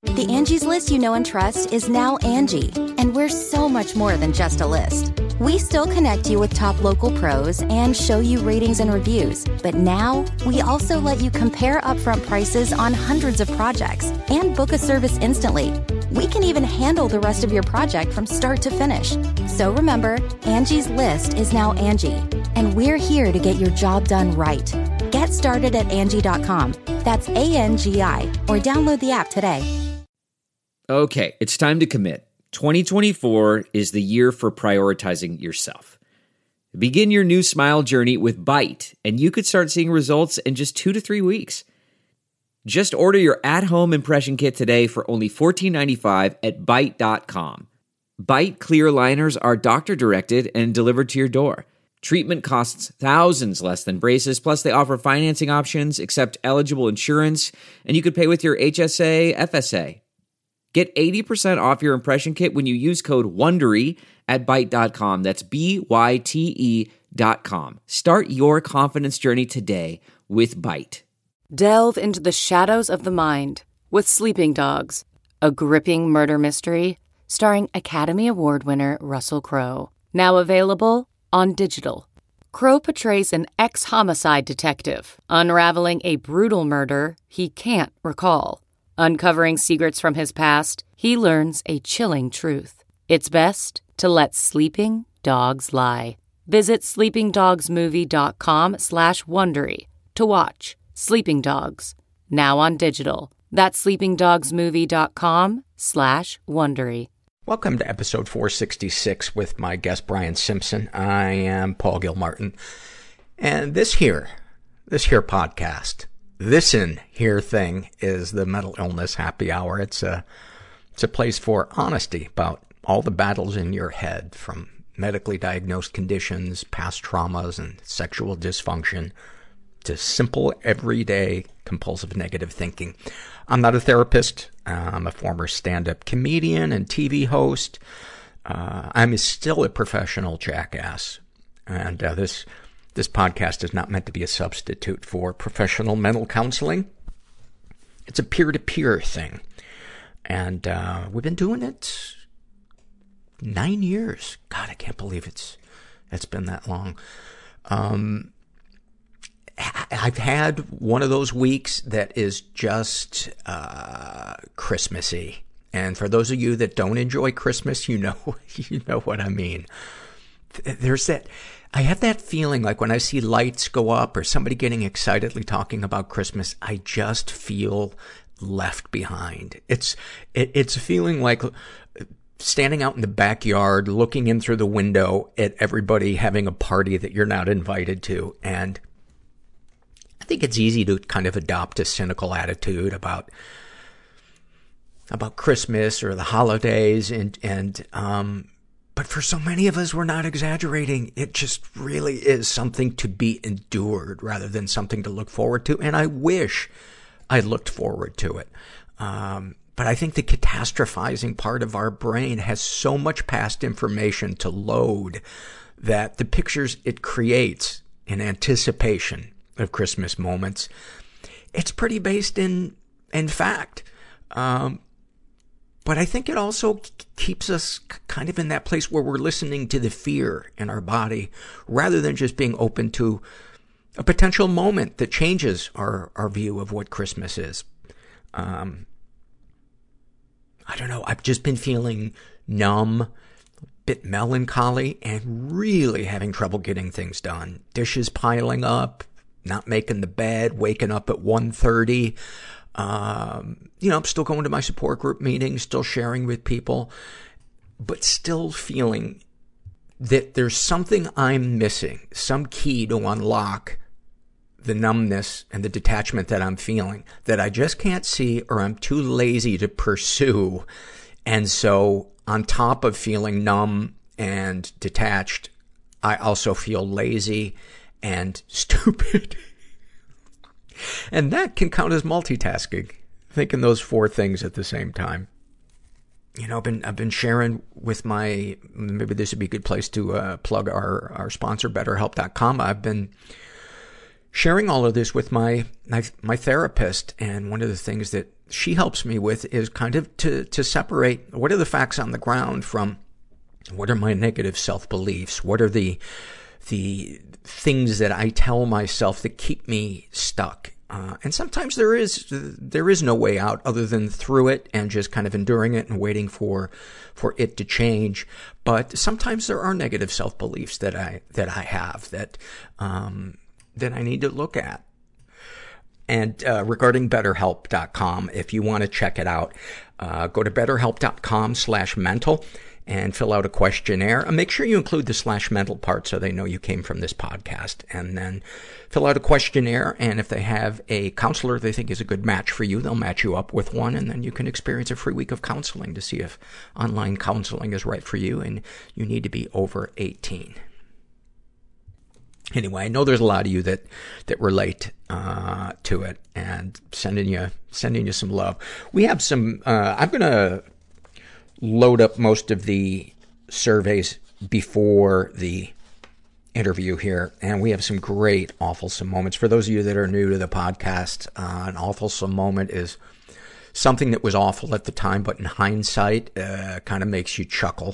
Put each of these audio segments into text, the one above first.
The Angie's List you know and trust is now Angie, and we're so much more than just a list. We still connect you with top local pros and show you ratings and reviews, but now we also let you compare upfront prices on hundreds of projects and book a service instantly. We can even handle the rest of your project from start to finish. So remember, Angie's List is now Angie, and we're here to get your job done right. Get started at Angie.com. That's ANGI, or download the app today. Okay, it's time to commit. 2024 is the year for prioritizing yourself. Begin your new smile journey with Byte, and you could start seeing results in just 2 to 3 weeks. Just order your at-home impression kit today for only $14.95 at Byte.com. Byte clear liners are doctor-directed and delivered to your door. Treatment costs thousands less than braces, plus they offer financing options, accept eligible insurance, and you could pay with your HSA, FSA. Get 80% off your impression kit when you use code WONDERY at Byte.com. That's BYTE.com. Start your confidence journey today with Byte. Delve into the shadows of the mind with Sleeping Dogs, a gripping murder mystery starring Academy Award winner Russell Crowe. Now available on digital. Crowe portrays an ex-homicide detective unraveling a brutal murder he can't recall. Uncovering secrets from his past, he learns a chilling truth. It's best to let sleeping dogs lie. Visit sleepingdogsmovie.com/Wondery to watch Sleeping Dogs, now on digital. That's sleepingdogsmovie.com/Wondery. Welcome to episode 466 with my guest Brian Simpson. I am Paul Gilmartin. And this here podcast, this in here thing is the Mental Illness Happy Hour. It's a place for honesty about all the battles in your head, from medically diagnosed conditions, past traumas, and sexual dysfunction, to simple, everyday, compulsive negative thinking. I'm not a therapist. I'm a former stand-up comedian and TV host. I'm still a professional jackass. And this podcast is not meant to be a substitute for professional mental counseling. It's a peer-to-peer thing. And we've been doing it 9 years. God, I can't believe it's been that long. I've had one of those weeks that is just Christmassy. And for those of you that don't enjoy Christmas, you know what I mean. There's that, I have that feeling like when I see lights go up or somebody getting excitedly talking about Christmas, I just feel left behind. It's a feeling like standing out in the backyard, looking in through the window at everybody having a party that you're not invited to. And I think it's easy to kind of adopt a cynical attitude about Christmas or the holidays, but for so many of us, we're not exaggerating. It just really is something to be endured rather than something to look forward to. And I wish I looked forward to it. But I think the catastrophizing part of our brain has so much past information to load that the pictures it creates in anticipation of Christmas moments, it's pretty based in fact. But I think it also keeps us kind of in that place where we're listening to the fear in our body rather than just being open to a potential moment that changes our view of what Christmas is. I don't know. I've just been feeling numb, a bit melancholy, and really having trouble getting things done. Dishes piling up, not making the bed, waking up at 1:30. I'm still going to my support group meetings, still sharing with people, but still feeling that there's something I'm missing, some key to unlock the numbness and the detachment that I'm feeling that I just can't see, or I'm too lazy to pursue. And so on top of feeling numb and detached, I also feel lazy and stupid. And that can count as multitasking, thinking those four things at the same time. I've been sharing with maybe this would be a good place to plug our sponsor, BetterHelp.com. I've been sharing all of this with my therapist, and one of the things that she helps me with is kind of to separate what are the facts on the ground from what are my negative self-beliefs? What are the things that I tell myself that keep me stuck? And sometimes there is no way out other than through it and just kind of enduring it and waiting for it to change. But sometimes there are negative self-beliefs that I have that I need to look at. And regarding BetterHelp.com, if you want to check it out, go to BetterHelp.com/mental and fill out a questionnaire. And make sure you include the /mental part so they know you came from this podcast. And then fill out a questionnaire, and if they have a counselor they think is a good match for you, they'll match you up with one, and then you can experience a free week of counseling to see if online counseling is right for you, and you need to be over 18. Anyway, I know there's a lot of you that relate to it, and sending you some love. We have some I'm gonna load up most of the surveys before the interview here, and we have some great awfulsome moments. For those of you that are new to the podcast, an awfulsome moment is something that was awful at the time, but in hindsight, kind of makes you chuckle,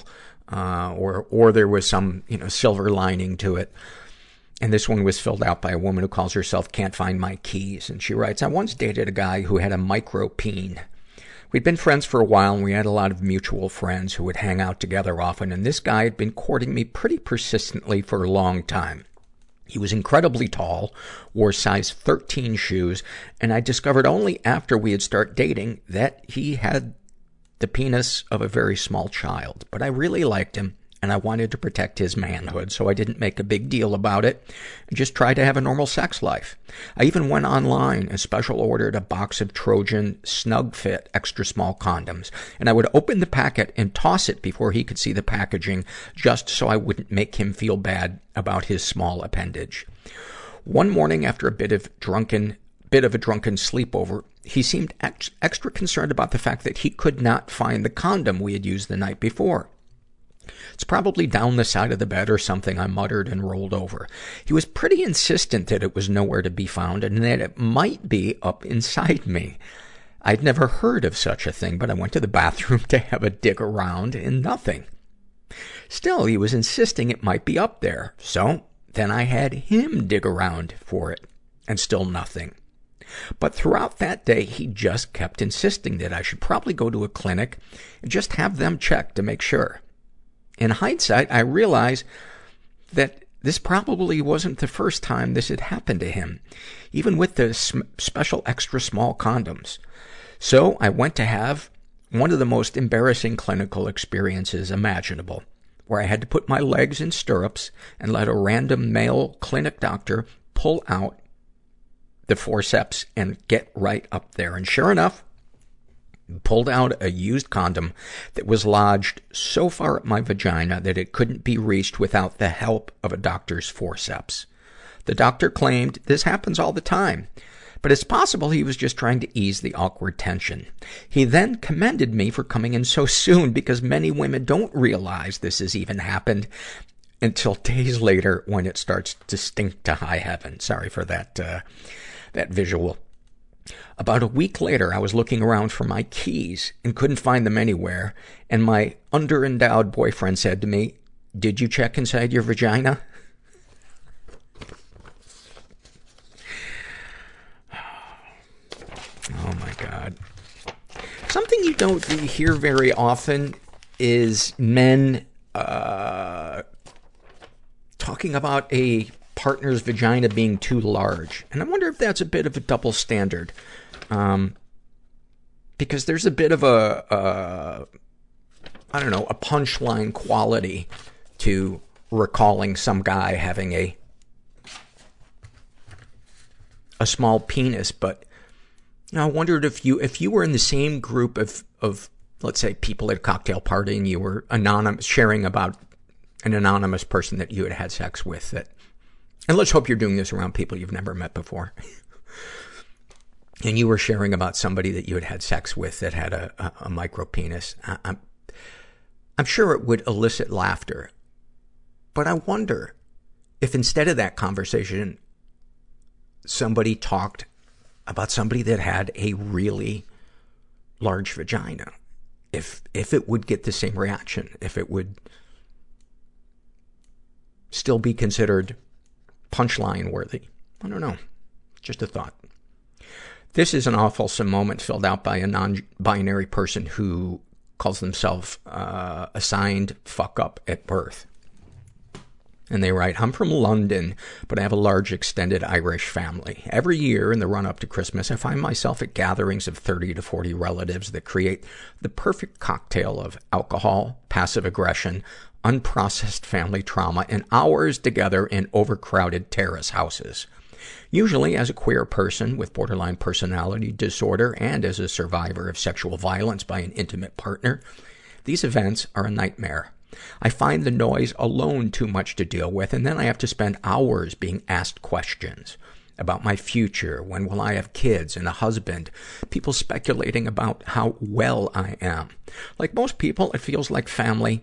or there was some, silver lining to it. And this one was filled out by a woman who calls herself Can't Find My Keys. And she writes, I once dated a guy who had a micro-peen. We'd been friends for a while, and we had a lot of mutual friends who would hang out together often, and this guy had been courting me pretty persistently for a long time. He was incredibly tall, wore size 13 shoes, and I discovered only after we had started dating that he had the penis of a very small child. But I really liked him, and I wanted to protect his manhood, so I didn't make a big deal about it and just tried to have a normal sex life. I even went online and special ordered a box of Trojan Snug Fit extra small condoms, and I would open the packet and toss it before he could see the packaging, just so I wouldn't make him feel bad about his small appendage. One morning, after a bit of a drunken sleepover, he seemed extra concerned about the fact that he could not find the condom we had used the night before. It's probably down the side of the bed or something, I muttered and rolled over. He was pretty insistent that it was nowhere to be found and that it might be up inside me. I'd never heard of such a thing, but I went to the bathroom to have a dig around and nothing. Still, he was insisting it might be up there. So then I had him dig around for it, and still nothing. But throughout that day, he just kept insisting that I should probably go to a clinic and just have them check to make sure. In hindsight, I realize that this probably wasn't the first time this had happened to him, even with the special extra small condoms. So I went to have one of the most embarrassing clinical experiences imaginable, where I had to put my legs in stirrups and let a random male clinic doctor pull out the forceps and get right up there. And sure enough, pulled out a used condom that was lodged so far up my vagina that it couldn't be reached without the help of a doctor's forceps. The doctor claimed this happens all the time, but it's possible he was just trying to ease the awkward tension. He then commended me for coming in so soon, because many women don't realize this has even happened until days later when it starts to stink to high heaven. Sorry for that visual. About a week later, I was looking around for my keys and couldn't find them anywhere, and my underendowed boyfriend said to me, "Did you check inside your vagina?" Oh my God. Something you don't hear very often is men talking about a partner's vagina being too large. And I wonder if that's a bit of a double standard. Because there's a bit of a punchline quality to recalling some guy having a small penis. But, I wondered if you were in the same group of, let's say, people at a cocktail party, and you were sharing about an anonymous person that you had had sex with, and let's hope you're doing this around people you've never met before. And you were sharing about somebody that you had had sex with that had a micro penis. I'm sure it would elicit laughter. But I wonder if instead of that conversation, somebody talked about somebody that had a really large vagina. If it would get the same reaction, if it would still be considered punchline worthy. I don't know. Just a thought. This is an awfulsome moment filled out by a non-binary person who calls themselves assigned fuck up at birth. And they write, I'm from London, but I have a large extended Irish family. Every year in the run-up to Christmas, I find myself at gatherings of 30 to 40 relatives that create the perfect cocktail of alcohol, passive aggression, unprocessed family trauma, and hours together in overcrowded terrace houses. Usually as a queer person with borderline personality disorder and as a survivor of sexual violence by an intimate partner, these events are a nightmare. I find the noise alone too much to deal with, and then I have to spend hours being asked questions about my future, when will I have kids and a husband, people speculating about how well I am. Like most people, it feels like family.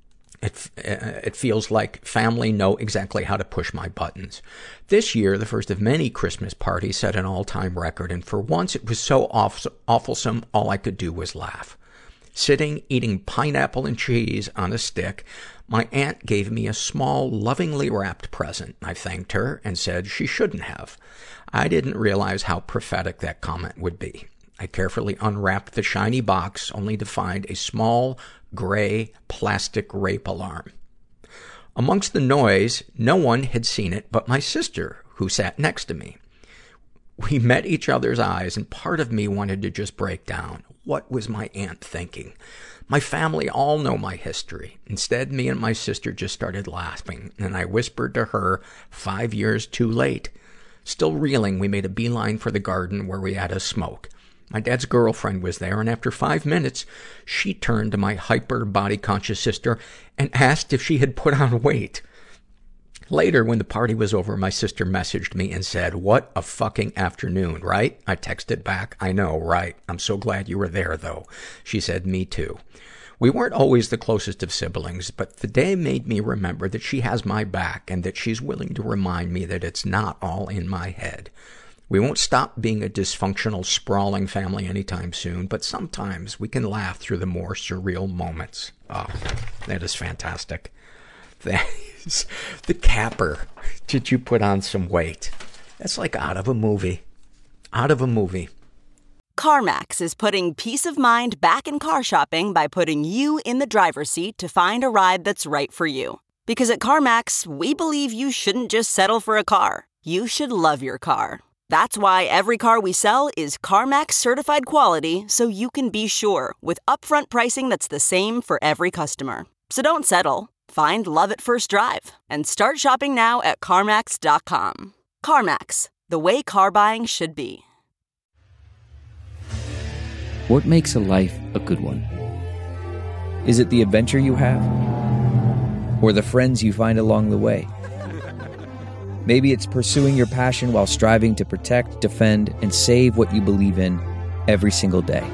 It feels like family know exactly how to push my buttons. This year, the first of many Christmas parties, set an all-time record, and for once it was so awfulsome, all I could do was laugh. Sitting, eating pineapple and cheese on a stick, my aunt gave me a small, lovingly wrapped present. I thanked her and said she shouldn't have. I didn't realize how prophetic that comment would be. I carefully unwrapped the shiny box, only to find a small, gray, plastic rape alarm. Amongst the noise, no one had seen it but my sister, who sat next to me. We met each other's eyes, and part of me wanted to just break down. What was my aunt thinking? My family all know my history. Instead, me and my sister just started laughing, and I whispered to her, 5 years too late. Still reeling, we made a beeline for the garden where we had a smoke. My dad's girlfriend was there, and after 5 minutes, she turned to my hyper body-conscious sister and asked if she had put on weight. Later, when the party was over, my sister messaged me and said, what a fucking afternoon, right? I texted back, I know, right? I'm so glad you were there, though. She said, me too. We weren't always the closest of siblings, but the day made me remember that she has my back and that she's willing to remind me that it's not all in my head. We won't stop being a dysfunctional, sprawling family anytime soon, but sometimes we can laugh through the more surreal moments. Oh, that is fantastic. That is the capper. Did you put on some weight? That's like out of a movie. Out of a movie. CarMax is putting peace of mind back in car shopping by putting you in the driver's seat to find a ride that's right for you. Because at CarMax, we believe you shouldn't just settle for a car. You should love your car. That's why every car we sell is CarMax certified quality, so you can be sure with upfront pricing that's the same for every customer. So don't settle. Find love at first drive and start shopping now at CarMax.com. CarMax, the way car buying should be. What makes a life a good one? Is it the adventure you have? Or the friends you find along the way? Maybe it's pursuing your passion while striving to protect, defend, and save what you believe in every single day.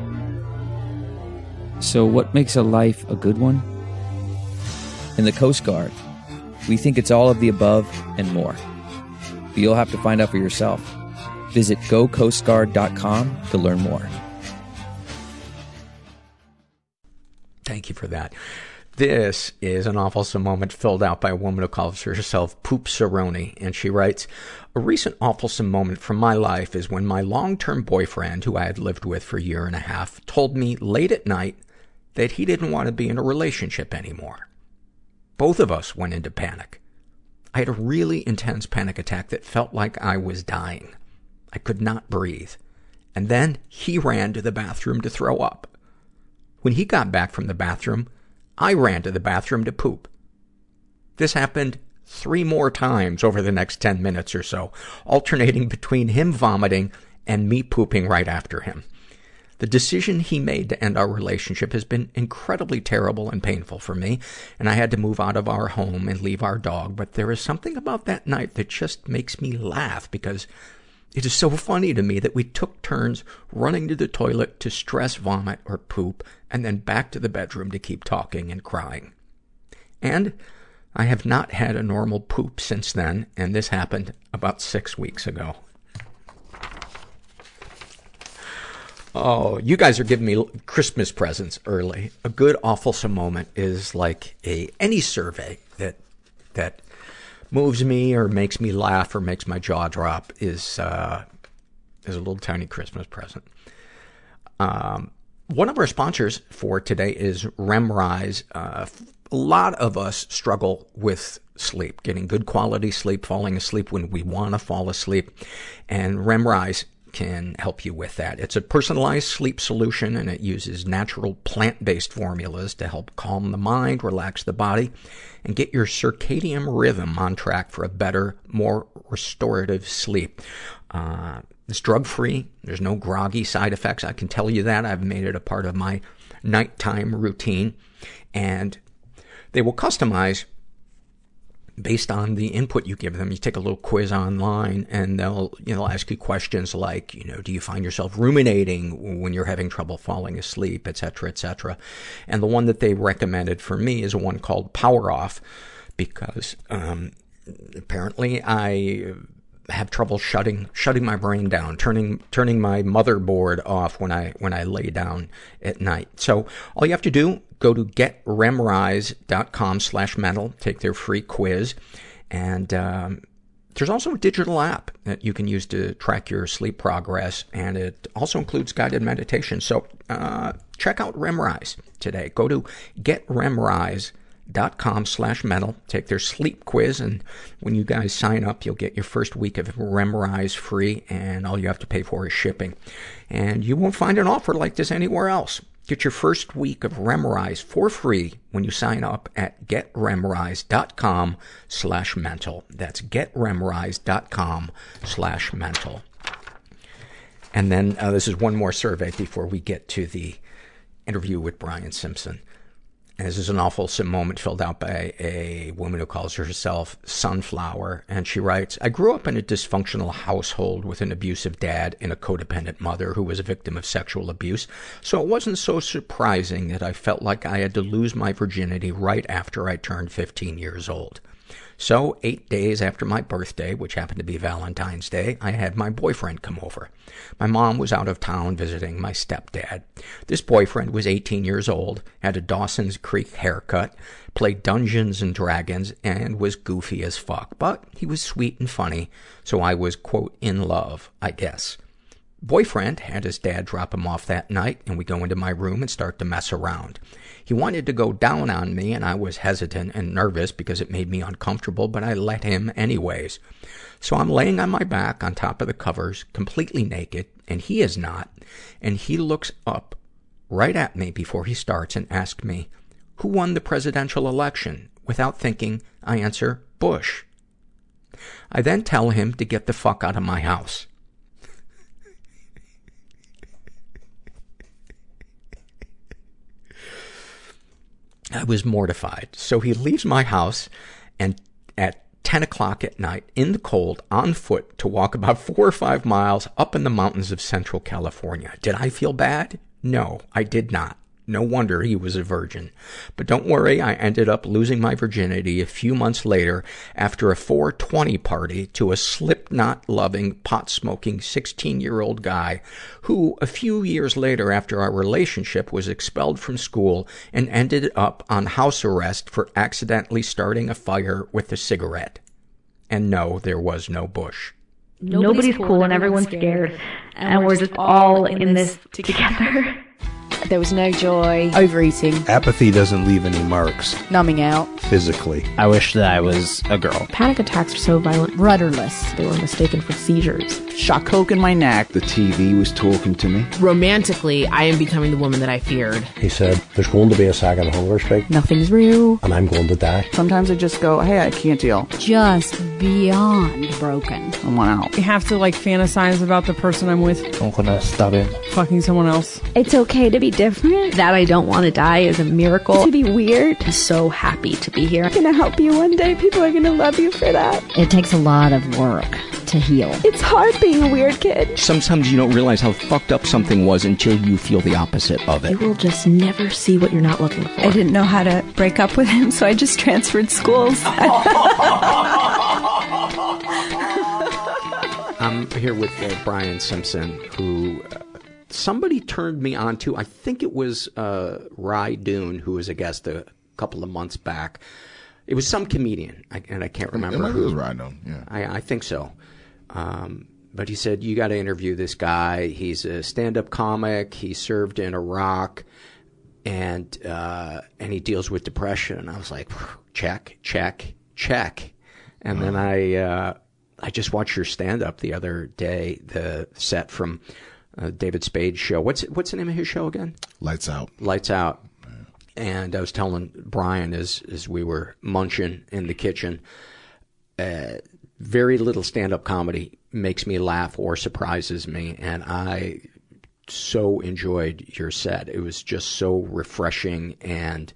So what makes a life a good one? In the Coast Guard, we think it's all of the above and more. But you'll have to find out for yourself. Visit gocoastguard.com to learn more. Thank you for that. This is an awfulsome moment filled out by a woman who calls herself Poop Cerrone, and she writes, a recent awfulsome moment from my life is when my long-term boyfriend, who I had lived with for a year and a half, told me late at night that he didn't want to be in a relationship anymore. Both of us went into panic. I had a really intense panic attack that felt like I was dying. I could not breathe. And then he ran to the bathroom to throw up. When he got back from the bathroom, I ran to the bathroom to poop. This happened 3 more times over the next 10 minutes or so, alternating between him vomiting and me pooping right after him. The decision he made to end our relationship has been incredibly terrible and painful for me, and I had to move out of our home and leave our dog, but there is something about that night that just makes me laugh because it is so funny to me that we took turns running to the toilet to stress vomit or poop, and then back to the bedroom to keep talking and crying. And I have not had a normal poop since then, and this happened about 6 weeks ago. Oh, you guys are giving me Christmas presents early. A good awfulsome moment is like any survey that moves me or makes me laugh or makes my jaw drop is a little tiny Christmas present. One of our sponsors for today is REMrise. A lot of us struggle with sleep, getting good quality sleep, falling asleep when we want to fall asleep, and REMrise can help you with that. It's a personalized sleep solution, and it uses natural plant-based formulas to help calm the mind, relax the body, and get your circadian rhythm on track for a better, more restorative sleep. It's drug-free. There's no groggy side effects. I can tell you that. I've made it a part of my nighttime routine. And they will customize based on the input you give them. You take a little quiz online, and they'll ask you questions like, do you find yourself ruminating when you're having trouble falling asleep, et cetera, et cetera. And the one that they recommended for me is one called Power Off, because apparently I have trouble shutting my brain down, turning my motherboard off when I lay down at night. So all you have to do, go to getremrise.com/mental, take their free quiz, and there's also a digital app that you can use to track your sleep progress, and it also includes guided meditation. So check out REMrise today. Go to getremrise.com/mental, take their sleep quiz, and when you guys sign up, you'll get your first week of REMrise free, and all you have to pay for is shipping. And you won't find an offer like this anywhere else. Get your first week of REMrise for free when you sign up at getremrise.com/mental. That's getremrise.com/mental. And then this is one more survey before we get to the interview with Brian Simpson. And this is an awfulsome moment filled out by a woman who calls herself Sunflower. And she writes, I grew up in a dysfunctional household with an abusive dad and a codependent mother who was a victim of sexual abuse. So it wasn't so surprising that I felt like I had to lose my virginity right after I turned 15 years old. So 8 days after my birthday, which happened to be Valentine's Day, I had my boyfriend come over. My mom was out of town visiting my stepdad. This boyfriend was 18 years old, had a Dawson's Creek haircut, played Dungeons and Dragons, and was goofy as fuck. But he was sweet and funny, so I was, quote, in love, I guess. Boyfriend had his dad drop him off that night, and we go into my room and start to mess around. He wanted to go down on me, and I was hesitant and nervous because it made me uncomfortable, but I let him anyways. So I'm laying on my back on top of the covers, completely naked, and he is not. And he looks up right at me before he starts and asks me, who won the presidential election? Without thinking, I answer, Bush. I then tell him to get the fuck out of my house. I was mortified. So he leaves my house, and at 10 o'clock at night, in the cold, on foot, to walk about 4 or 5 miles up in the mountains of Central California. Did I feel bad? No, I did not. No wonder he was a virgin. But don't worry, I ended up losing my virginity a few months later after a 420 party to a Slipknot-loving, pot-smoking 16-year-old guy who, a few years later after our relationship, was expelled from school and ended up on house arrest for accidentally starting a fire with a cigarette. And no, there was no Bush. Nobody's cool and everyone's scared. And we're just all in this together. There was no joy. Overeating. Apathy doesn't leave any marks. Numbing out. Physically. I wish that I was a girl. Panic attacks are so violent. Rudderless. They were mistaken for seizures. Shot coke in my neck. The TV was talking to me. Romantically, I am becoming the woman that I feared. He said, there's going to be a second hunger strike. Nothing's real. And I'm going to die. Sometimes I just go, hey, I can't deal. Just beyond broken. I want out. I have to fantasize about the person I'm with. I'm going to stab him. Fucking someone else. It's okay to be different. That I don't want to die is a miracle. To be weird. I'm so happy to be here. I'm going to help you one day. People are going to love you for that. It takes a lot of work to heal. It's hard being a weird kid. Sometimes you don't realize how fucked up something was until you feel the opposite of it. You will just never see what you're not looking for. I didn't know how to break up with him, so I just transferred schools. I'm here with Brian Simpson, who somebody turned me on to, I think it was Ry Doon, who was a guest a couple of months back. It was some comedian, and I can't remember. It was Ry Doon, yeah. I think so. But he said, you got to interview this guy. He's a stand-up comic. He served in Iraq, and he deals with depression. And I was like, check, check, check. And then I just watched your stand-up the other day, the set from David Spade's show. What's the name of his show again? Lights Out. Lights Out. Yeah. And I was telling Brian as we were munching in the kitchen, very little stand-up comedy makes me laugh or surprises me, and I so enjoyed your set. It was just so refreshing and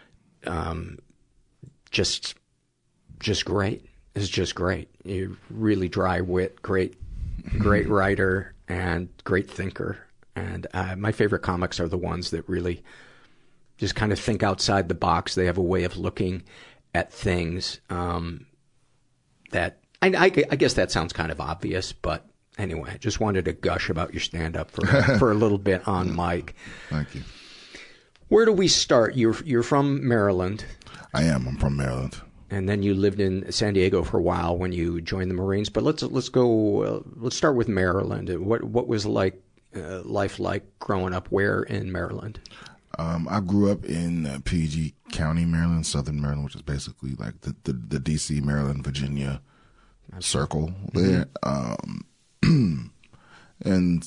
just great. It's just great. You're really dry wit, great writer, and great thinker. And my favorite comics are the ones that really just kind of think outside the box. They have a way of looking at things that I guess that sounds kind of obvious, but anyway, I just wanted to gush about your stand-up for a little bit on mic. Thank you. Where do we start? You're from Maryland. I am. I'm from Maryland. And then you lived in San Diego for a while when you joined the Marines. But let's go. Let's start with Maryland. What was life like growing up where in Maryland? I grew up in PG County, Maryland, Southern Maryland, which is basically like the D.C., Maryland, Virginia circle there. And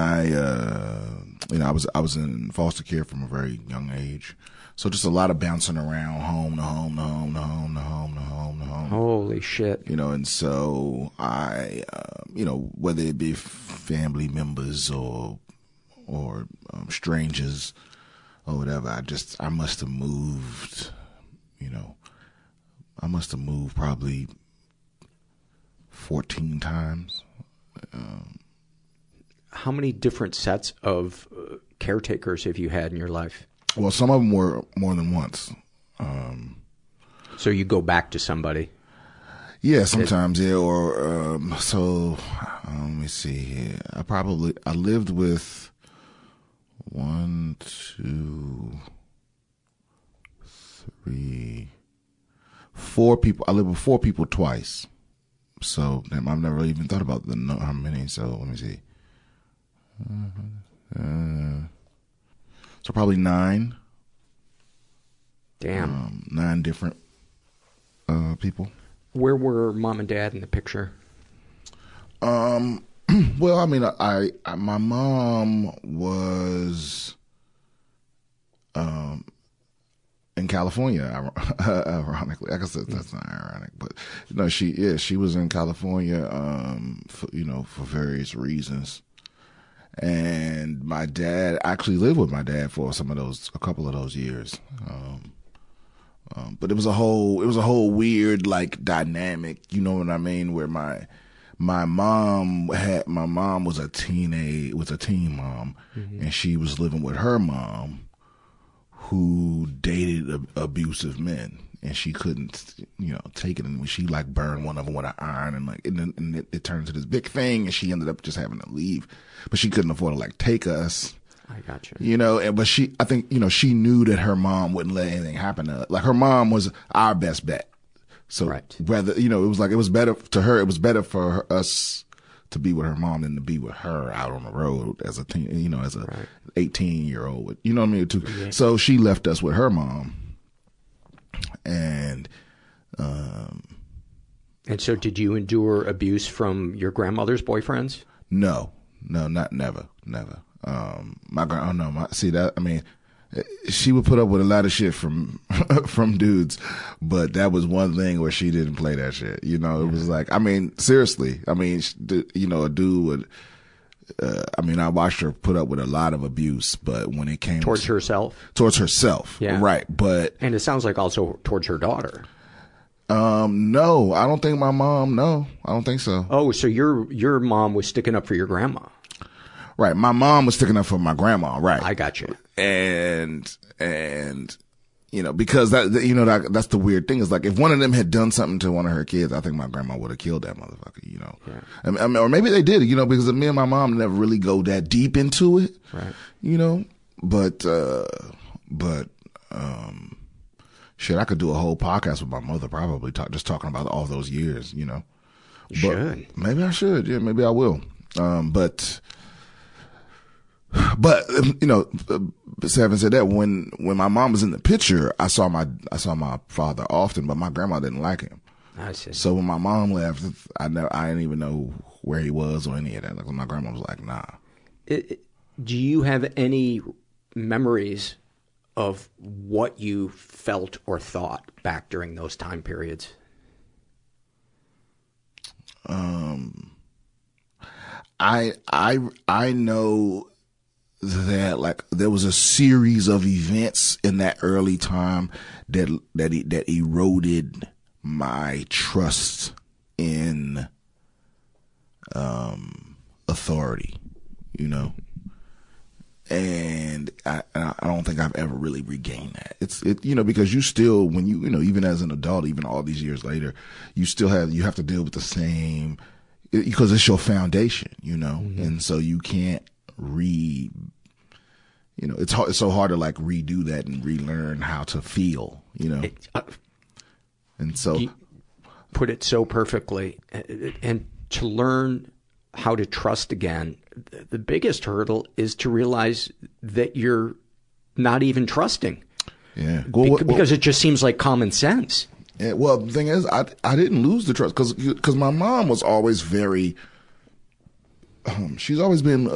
I was in foster care from a very young age. So just a lot of bouncing around, home to home to home to home to home to home to home. Holy shit. And so I, whether it be family members or strangers or whatever, I must have moved, probably 14 times. How many different sets of caretakers have you had in your life? Well, some of them were more than once. So you go back to somebody? Yeah, sometimes, yeah. Or, let me see here. I lived with 1, 2, 3, 4 people. I lived with 4 people twice. So I've never even thought about how many. So let me see. So probably 9. Damn. 9 different people. Where were mom and dad in the picture? Well, I mean, my mom was in California, ironically. I guess that's not ironic, but she was in California, for various reasons. And my dad, I actually lived with my dad for a couple of those years. But it was a whole weird, like, dynamic, you know what I mean? Where my mom was a teen mom, mm-hmm. and she was living with her mom, who dated abusive men, and she couldn't, take it. And she like burned one of them with an iron, and it turned into this big thing, and she ended up just having to leave, but she couldn't afford to like take us. I got you. But I think, she knew that her mom wouldn't let anything happen to her. Like her mom was our best bet. So whether, it was better to her, it was better for us to be with her mom than to be with her out on the road as a teen, as a 18-year-old, you know what I mean? Yeah. So she left us with her mom. And so did you endure abuse from your grandmother's boyfriends? No, never. She would put up with a lot of shit from dudes, but that was one thing where she didn't play that shit. It was like, seriously. A dude would, I watched her put up with a lot of abuse, but when it came towards herself, yeah, right. And it sounds like also towards her daughter. No, I don't think my mom. No, I don't think so. Oh, so your mom was sticking up for your grandma. Right. My mom was sticking up for my grandma. Right. I got you. And You know, because that's the weird thing is like if one of them had done something to one of her kids, I think my grandma would have killed that motherfucker, you know. Right. I mean, or maybe they did, you know, because me and my mom never really go that deep into it, right? You know, but shit, I could do a whole podcast with my mother probably just talking about all those years, you know. You should. Maybe I should, yeah, maybe I will. But you know, having said that, when my mom was in the picture, I saw my father often, but my grandma didn't like him. I see. So when my mom left, I didn't even know where he was or any of that. Like my grandma was like, nah. Do you have any memories of what you felt or thought back during those time periods? I know that like there was a series of events in that early time that eroded my trust in authority, you know. And I don't think I've ever really regained that. You know, because you still, when you know, even as an adult, even all these years later, you have to deal with the same, because it's your foundation, you know, and so you can't you know, it's so hard to like redo that and relearn how to feel, you know. And so you put it so perfectly, and to learn how to trust again, the biggest hurdle is to realize that you're not even trusting. Yeah. Because it just seems like common sense. Yeah, well, the thing is, I didn't lose the trust because my mom was always very, she's always been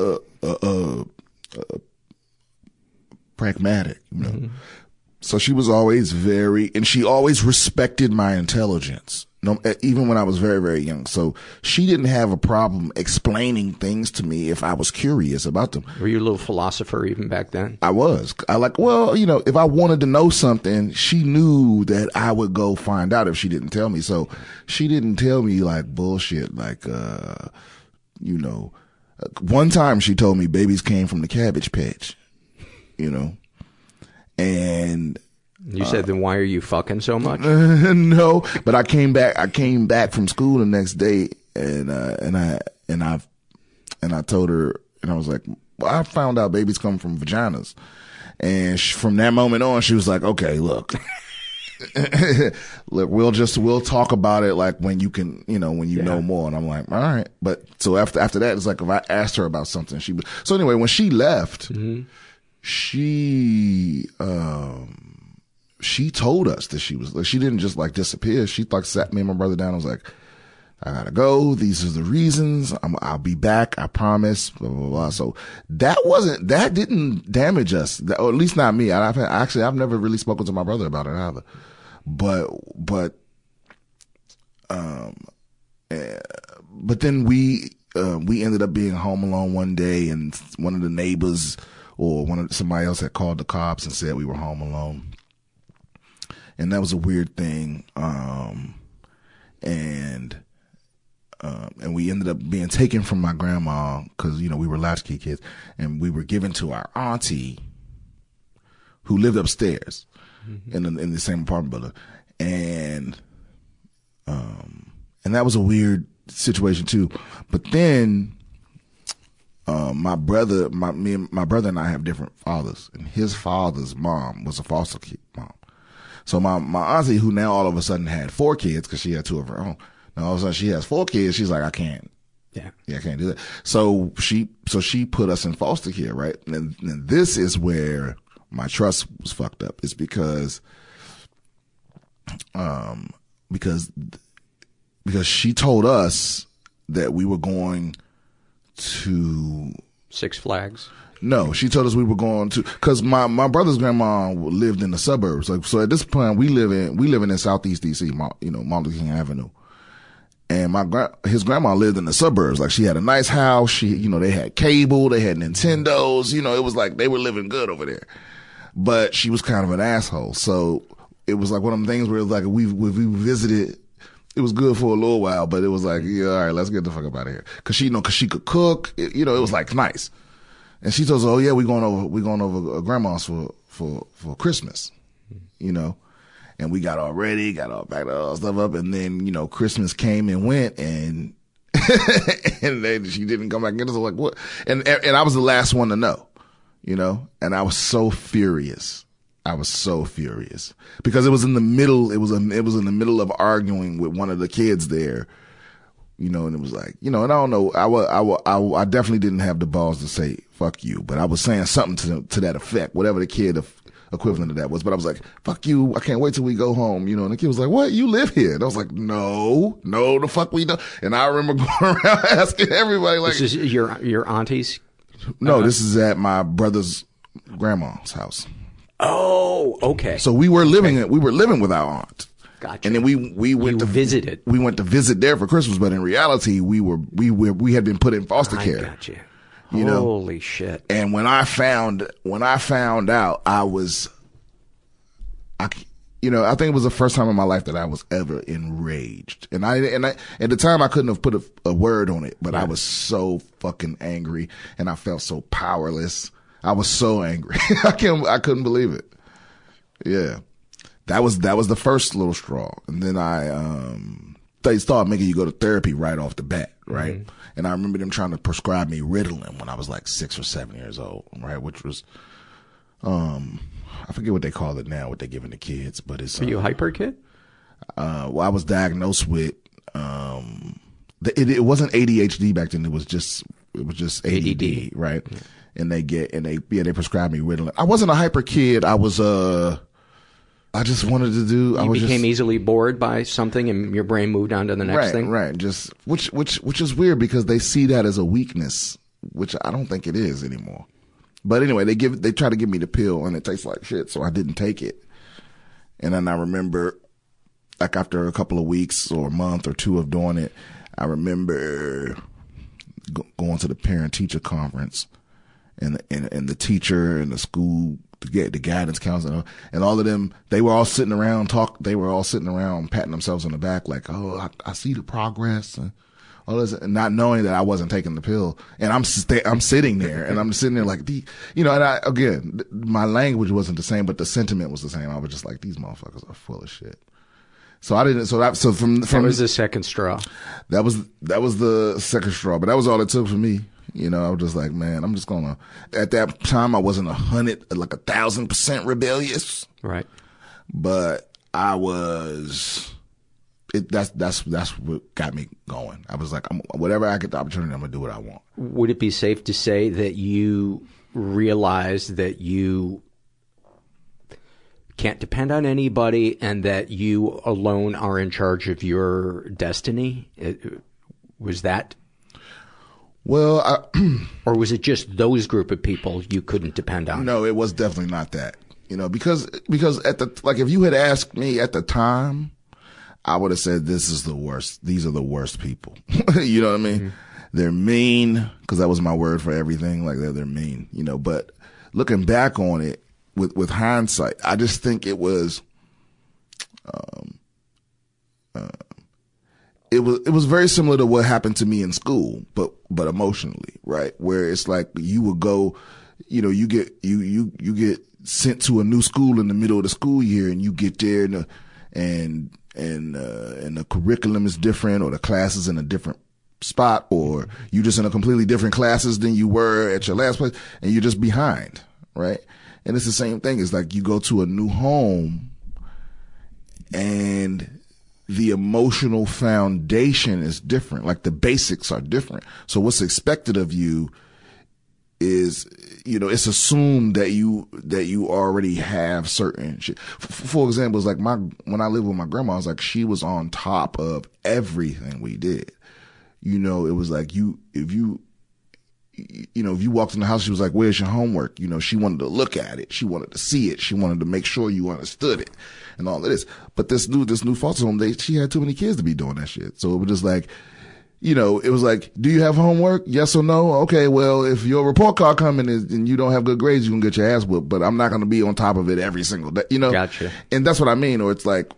pragmatic, you know. So she was always and she always respected my intelligence. No, even when I was very, very young. So she didn't have a problem explaining things to me if I was curious about them. Were you a little philosopher even back then? I was. Well, you know, if I wanted to know something, she knew that I would go find out if she didn't tell me. So she didn't tell me like bullshit, like, you know, one time she told me babies came from the Cabbage Patch, you know, and you said, then why are you fucking so much? No, but I came back from school the next day and I told her, and I was like, well, I found out babies come from vaginas. And from that moment on, she was like, okay, look, we'll talk about it like when you can, you know, when you know more. And I'm like, all right. But so after that, it's like if I asked her about something, so anyway, when she left, she told us that she didn't just like disappear. She like sat me and my brother down and was like, I gotta go. These are the reasons. I'll be back. I promise. Blah, blah, blah. So that didn't damage us, or at least not me. I've never really spoken to my brother about it either. But then we ended up being home alone one day, and one of the neighbors or somebody else had called the cops and said we were home alone. And that was a weird thing. And we ended up being taken from my grandma because, you know, we were latchkey kids, and we were given to our auntie who lived upstairs in the same apartment building. And that was a weird situation too. But then, my brother and I have different fathers, and his father's mom was a foster kid mom. So my auntie, who now all of a sudden had 4 kids because she had 2 of her own. Now all of a sudden she has 4 kids. She's like, I can't. Yeah, I can't do that. So she put us in foster care, right? And this is where my trust was fucked up. It's because she told us that we were going to Six Flags. No, she told us we were going to, cause my brother's grandma lived in the suburbs. Like, so at this point we living in Southeast DC, you know, Martin Luther King Avenue. And his grandma lived in the suburbs. Like, she had a nice house. You know, they had cable, they had Nintendos, you know, it was like they were living good over there. But she was kind of an asshole. So it was like one of them things where it was like, we visited, it was good for a little while, but it was like, yeah, all right, let's get the fuck up out of here. Cause she could cook, you know, it was like nice. And she told us, oh yeah, we're going over grandma's for Christmas. you know, and we got all ready, got all backed all stuff up. And then, you know, Christmas came and went and, and then she didn't come back in. So like, what? And I was the last one to know, you know, and I was so furious. Because it was in the middle, it was in the middle of arguing with one of the kids there, you know, and it was like, you know, and I don't know, I definitely didn't have the balls to say, fuck you, but I was saying something to that effect, whatever the kid equivalent of that was, but I was like, fuck you, I can't wait till we go home, you know, and the kid was like, what, you live here? And I was like, no, the fuck we don't. And I remember going around asking everybody like. This is your auntie's? No, this is at my brother's grandma's house. Oh, okay. So we were living with our aunt. Gotcha. And then we went to visit. We went to visit there for Christmas, but in reality, we had been put in foster care. Gotcha. You know? Holy shit. And when I found out, I think it was the first time in my life that I was ever enraged. And I at the time I couldn't have put a word on it, but I was so fucking angry and I felt so powerless. I was so angry. I couldn't believe it. Yeah. That was the first little straw. And then they started making you go to therapy right off the bat, right? Mm-hmm. And I remember them trying to prescribe me Ritalin when I was like 6 or 7 years old, right? Which was, I forget what they call it now, what they're giving the kids, but it's. Are you a hyper kid? Well, I was diagnosed with, it wasn't ADHD back then. It was just ADD, right? Yeah. And they prescribed me Ritalin. I wasn't a hyper kid. I was, I just wanted to do. You became easily bored by something, and your brain moved on to the next thing. Right. Just which is weird because they see that as a weakness, which I don't think it is anymore. But anyway, they try to give me the pill, and it tastes like shit, so I didn't take it. And then I remember, like after a couple of weeks or a month or two of doing it, I remember going to the parent-teacher conference, and the teacher and the school. The guidance counselor and all of them, they were all sitting around patting themselves on the back like, oh, I see the progress and all this, and not knowing that I wasn't taking the pill. And I'm sitting there and I'm sitting there like, and again, my language wasn't the same, but the sentiment was the same. I was just like, these motherfuckers are full of shit. So I didn't, that was the second straw. That was the second straw, but that was all it took for me. You know, I was just like, man, I'm just gonna, at that time I wasn't 1,000% rebellious. Right. But I was, that's what got me going. I was like, whatever I get the opportunity, I'm gonna do what I want. Would it be safe to say that you realized that you can't depend on anybody and that you alone are in charge of your destiny? Was that? Well, or was it just those group of people you couldn't depend on? No, it was definitely not that. You know, because if you had asked me at the time, I would have said, this is the worst. These are the worst people. You know what I mean? Mm-hmm. They're mean, because that was my word for everything. Like they're mean, you know, but looking back on it with hindsight, I just think it was, it was very similar to what happened to me in school, but emotionally, right? Where it's like you would go, you know, you get sent to a new school in the middle of the school year, and you get there and the curriculum is different, or the class is in a different spot, or you just in a completely different classes than you were at your last place, and you're just behind, right? And it's the same thing. It's like you go to a new home and the emotional foundation is different. Like the basics are different. So what's expected of you is, you know, it's assumed that you already have certain shit. For example, it's like when I lived with my grandma, it's like she was on top of everything we did. You know, it was like if you walked in the house, she was like, where's your homework? You know, she wanted to look at it. She wanted to see it. She wanted to make sure you understood it and all of this. But this new foster home, she had too many kids to be doing that shit. So it was just like, you know, it was like, do you have homework? Yes or no? Okay, well, if your report card coming and you don't have good grades, you can get your ass whooped, but I'm not going to be on top of it every single day, you know? Gotcha. And that's what I mean. Or it's like,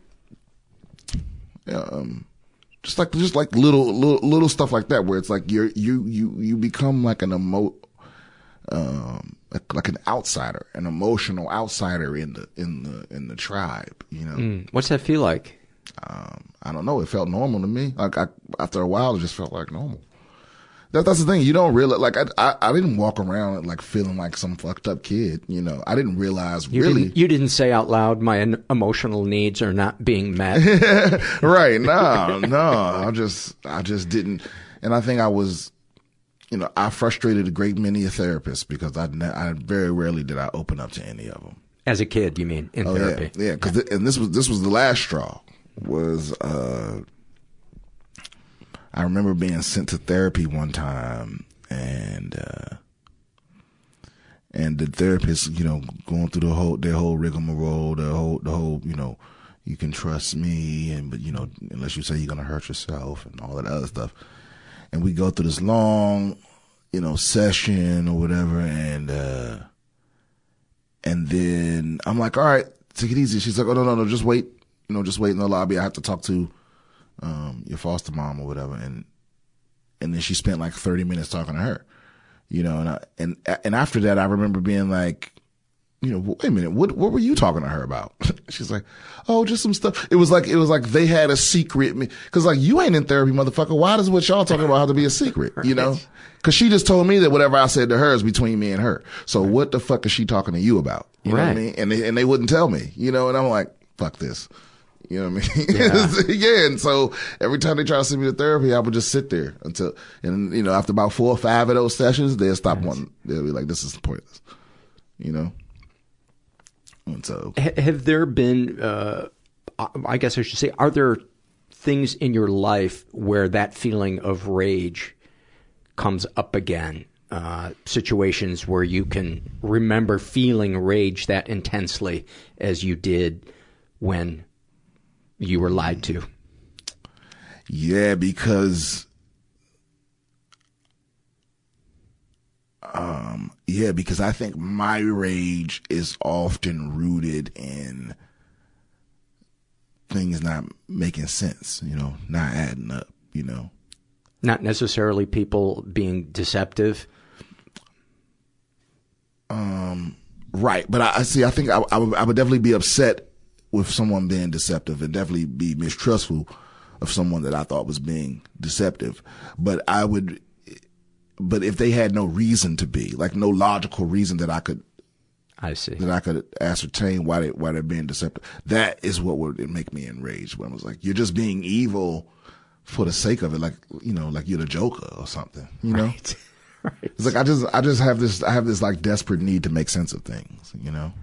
just like little stuff like that, where it's like you become like an like an outsider, an emotional outsider in the tribe, you know. What's that feel like? I don't know. It felt normal to me. Like after a while, it just felt like normal. That's the thing. You don't realize, like, I didn't walk around like feeling like some fucked up kid, you know. I didn't realize you didn't say out loud, my emotional needs are not being met. Right. No. I just didn't. And I think I was, you know, I frustrated a great many therapists because I very rarely did I open up to any of them. As a kid, you mean, in therapy? Yeah. And this was the last straw. I remember being sent to therapy one time, and the therapist, you know, going through their whole rigmarole, the whole, you know, you can trust me, but you know, unless you say you're gonna hurt yourself and all that other stuff. And we go through this long, you know, session or whatever, and then I'm like, all right, take it easy. She's like, oh no, just wait, you know, just wait in the lobby. I have to talk to your foster mom or whatever, and then she spent like 30 minutes talking to her, you know, and after that I remember being like, you know, wait a minute, what were you talking to her about? She's like, oh, just some stuff. It was like they had a secret, because like, you ain't in therapy, motherfucker. Why does what y'all talking about have to be a secret, you know? Because she just told me that whatever I said to her is between me and her. So what the fuck is she talking to you about? You know what I mean? And they wouldn't tell me, you know, and I'm like, fuck this. You know what I mean? Yeah. And so every time they try to send me to therapy, I would just sit there and you know, after about 4 or 5 of those sessions, they'll stop wanting, they'll be like, this is pointless, you know? And so. Have there been, I guess I should say, are there things in your life where that feeling of rage comes up again? Situations where you can remember feeling rage that intensely as you did when you were lied to? Yeah, because I think my rage is often rooted in things not making sense, you know, not adding up, you know. Not necessarily people being deceptive. Right. But I think I would definitely be upset with someone being deceptive, and definitely be mistrustful of someone that I thought was being deceptive. But if they had no reason to be, like no logical reason that I could ascertain why they're being deceptive, that is what would make me enraged. When I was like, you're just being evil for the sake of it, like, you know, like you're the Joker or something, you know? Right. It's like, I just have this like desperate need to make sense of things, you know?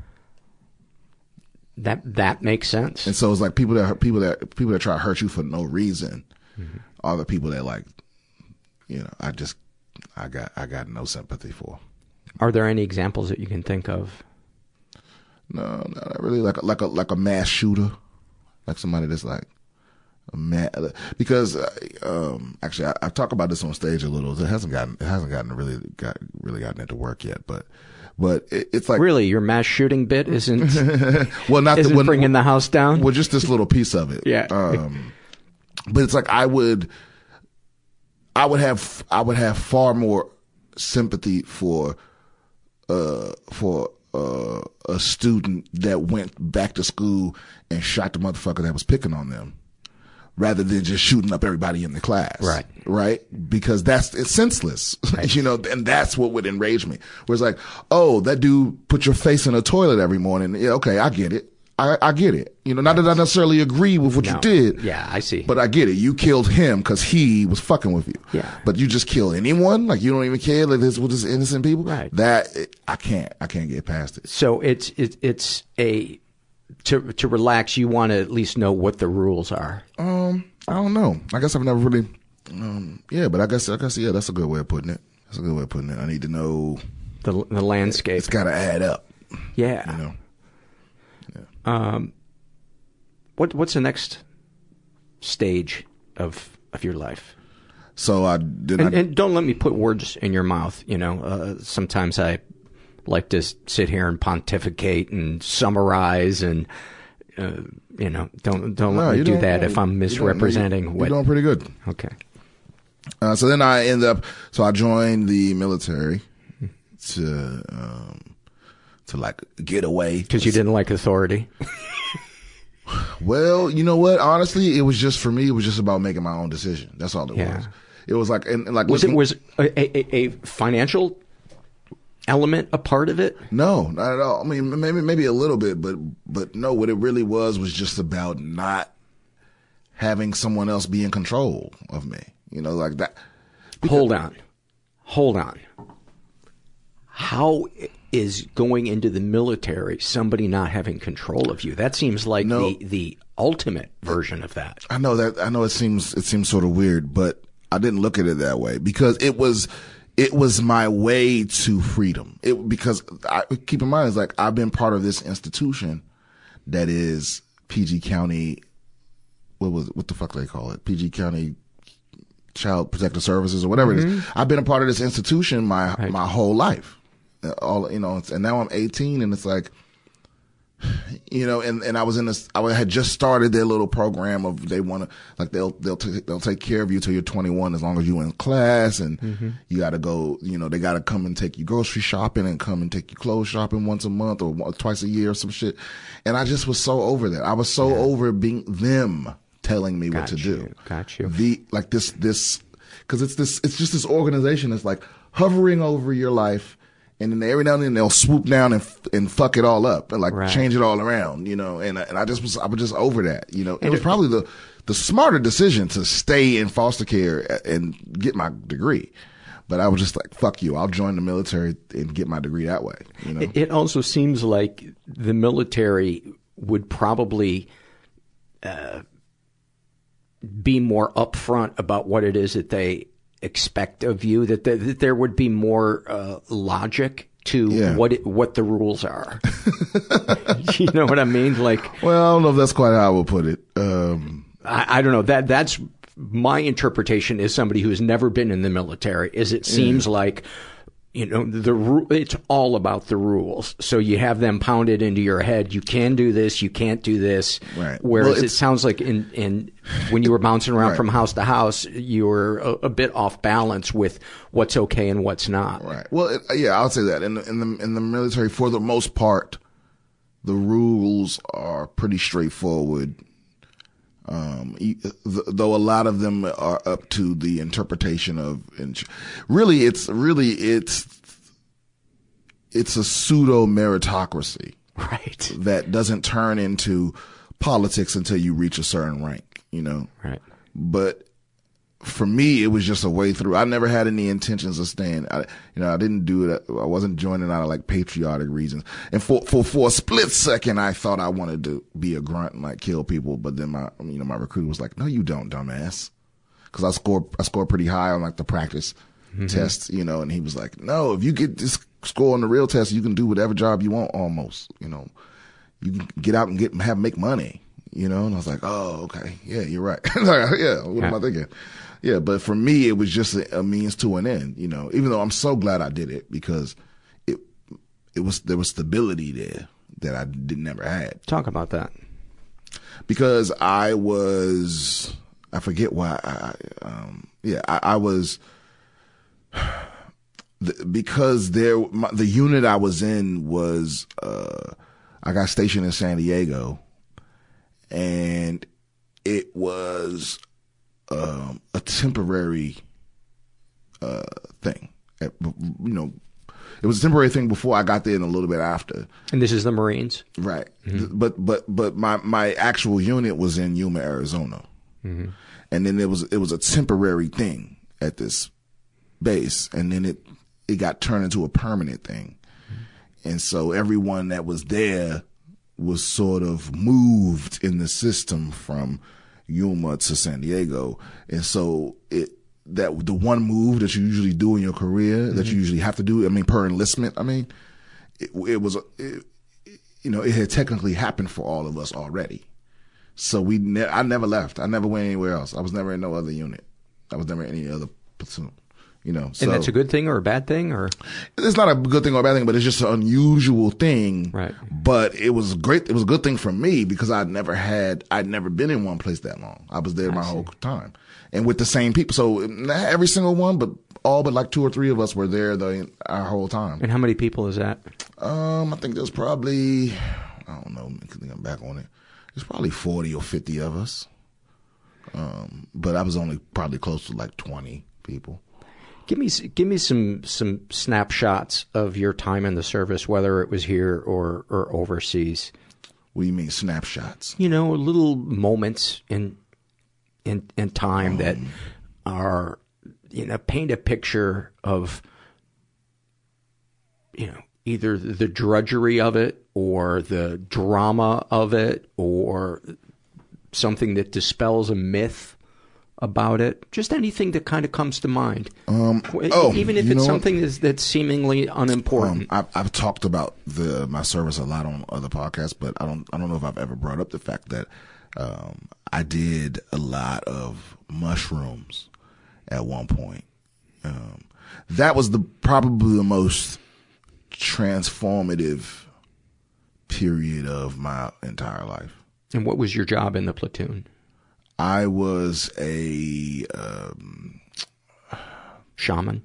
That makes sense. And so it's like people that try to hurt you for no reason are the people that, like, you know, I got no sympathy for. Are there any examples that you can think of? No, not really. Like a mass shooter, like somebody that's like a because actually I talk about this on stage a little. It hasn't really gotten into work yet, but it's like, really, your mass shooting bit isn't well, not isn't bringing the house down. Well, just this little piece of it. Yeah. But it's like I would have far more sympathy for a student that went back to school and shot the motherfucker that was picking on them, rather than just shooting up everybody in the class. Right? Because it's senseless, right. You know, and that's what would enrage me. Where it's like, oh, that dude put your face in a toilet every morning. Yeah, okay, I get it. I get it. You know, not that I necessarily agree with what you did. Yeah, I see. But I get it. You killed him because he was fucking with you. Yeah. But you just kill anyone? Like, you don't even care like this with this innocent people? Right. I can't get past it. So it's to relax, you want to at least know what the rules are. I don't know. I guess I've never really, but I guess, yeah, that's a good way of putting it. I need to know the landscape. It's got to add up. Yeah. You know? What's the next stage of your life? So and don't let me put words in your mouth. You know, sometimes I like to sit here and pontificate and summarize, and you know, don't let me do that if I'm misrepresenting. You're doing pretty good. Okay. So then I joined the military, to like get away. Because you didn't like authority? Well, you know what? Honestly, it was just, for me, it was just about making my own decision. That's all it was. It was like, and like, was a financial element a part of it? No, not at all. I mean, maybe a little bit, but no, what it really was just about not having someone else be in control of me. You know, like that. Hold on. How is going into the military somebody not having control of you? That seems like the ultimate version of that. I know it seems sort of weird, but I didn't look at it that way, because it was my way to freedom. Because keep in mind, it's like, I've been part of this institution that is PG County. What the fuck do they call it? PG County Child Protective Services or whatever it is. I've been a part of this institution my whole life. All, you know, and now I'm 18, and it's like, you know, and I was I had just started their little program of, they want to, like, they'll take care of you till you're 21 as long as you're in class, and you got to go, you know, they got to come and take you grocery shopping and come and take you clothes shopping once a month or twice a year or some shit. And I just was so over that. I was so over being them telling me what to do. Got you. This, cause it's just this organization that's like hovering over your life. And then every now and then they'll swoop down and fuck it all up and change it all around, you know. And I was just over that, you know. It was probably the smarter decision to stay in foster care and get my degree. But I was just like, fuck you, I'll join the military and get my degree that way, you know. It also seems like the military would probably be more upfront about what it is that they expect of you, that there would be more logic to what the rules are. You know what I mean? Like, well, I don't know if that's quite how I would put it. I don't know. That's my interpretation as somebody who's never been in the military. Is it seems like, you know, it's all about the rules. So you have them pounded into your head. You can do this. You can't do this. Right. Whereas it sounds like in when you were bouncing around from house to house, you were a bit off balance with what's okay and what's not. Right. Well, I'll say that in the military, for the most part, the rules are pretty straightforward. Though a lot of them are up to the interpretation of, really it's a pseudo meritocracy, right? That doesn't turn into politics until you reach a certain rank, you know? Right. But for me, it was just a way through. I never had any intentions of staying. I didn't do it. I wasn't joining out of like patriotic reasons. And for a split second, I thought I wanted to be a grunt and like kill people. But then my recruiter was like, "No, you don't, dumbass." Cause I scored pretty high on like the practice tests, you know, and he was like, "No, if you get this score on the real test, you can do whatever job you want almost, you know, you can get out and make money, you know." And I was like, "Oh, okay. Yeah, you're right." Like, yeah. What am I thinking? Yeah, but for me, it was just a means to an end, you know, even though I'm so glad I did it, because there was stability there that I never had. Talk about that. Because I forget why, because the unit I was in was, I got stationed in San Diego, and it was, a temporary, thing. You know, it was a temporary thing before I got there and a little bit after. And this is the Marines? Right. Mm-hmm. But my actual unit was in Yuma, Arizona. Mm-hmm. And then it was a temporary thing at this base. And then it got turned into a permanent thing. Mm-hmm. And so everyone that was there was sort of moved in the system from Yuma to San Diego. And so the one move that you usually do in your career, that you usually have to do, I mean, per enlistment, I mean, it had technically happened for all of us already. So I never left. I never went anywhere else. I was never in no other unit. I was never in any other platoon. You know, and that's a good thing or a bad thing, or it's not a good thing or a bad thing, but it's just an unusual thing. Right. But it was great. It was a good thing for me because I'd never been in one place that long. I was there my whole time, and with the same people. So not every single one, but all but like 2 or 3 of us were there our whole time. And how many people is that? I think there's probably, I don't know, I'm back on it. There's probably 40 or 50 of us. But I was only probably close to like 20 people. Give me some snapshots of your time in the service, whether it was here or overseas. What do you mean snapshots? You know, little moments in time that are, you know, paint a picture of, you know, either the drudgery of it or the drama of it or something that dispels a myth about it. Just anything that kind of comes to mind. Even if it's something that's seemingly unimportant. I've talked about my service a lot on other podcasts, but I don't know if I've ever brought up the fact that I did a lot of mushrooms at one point. That was probably the most transformative period of my entire life. And what was your job in the platoon? I was a shaman.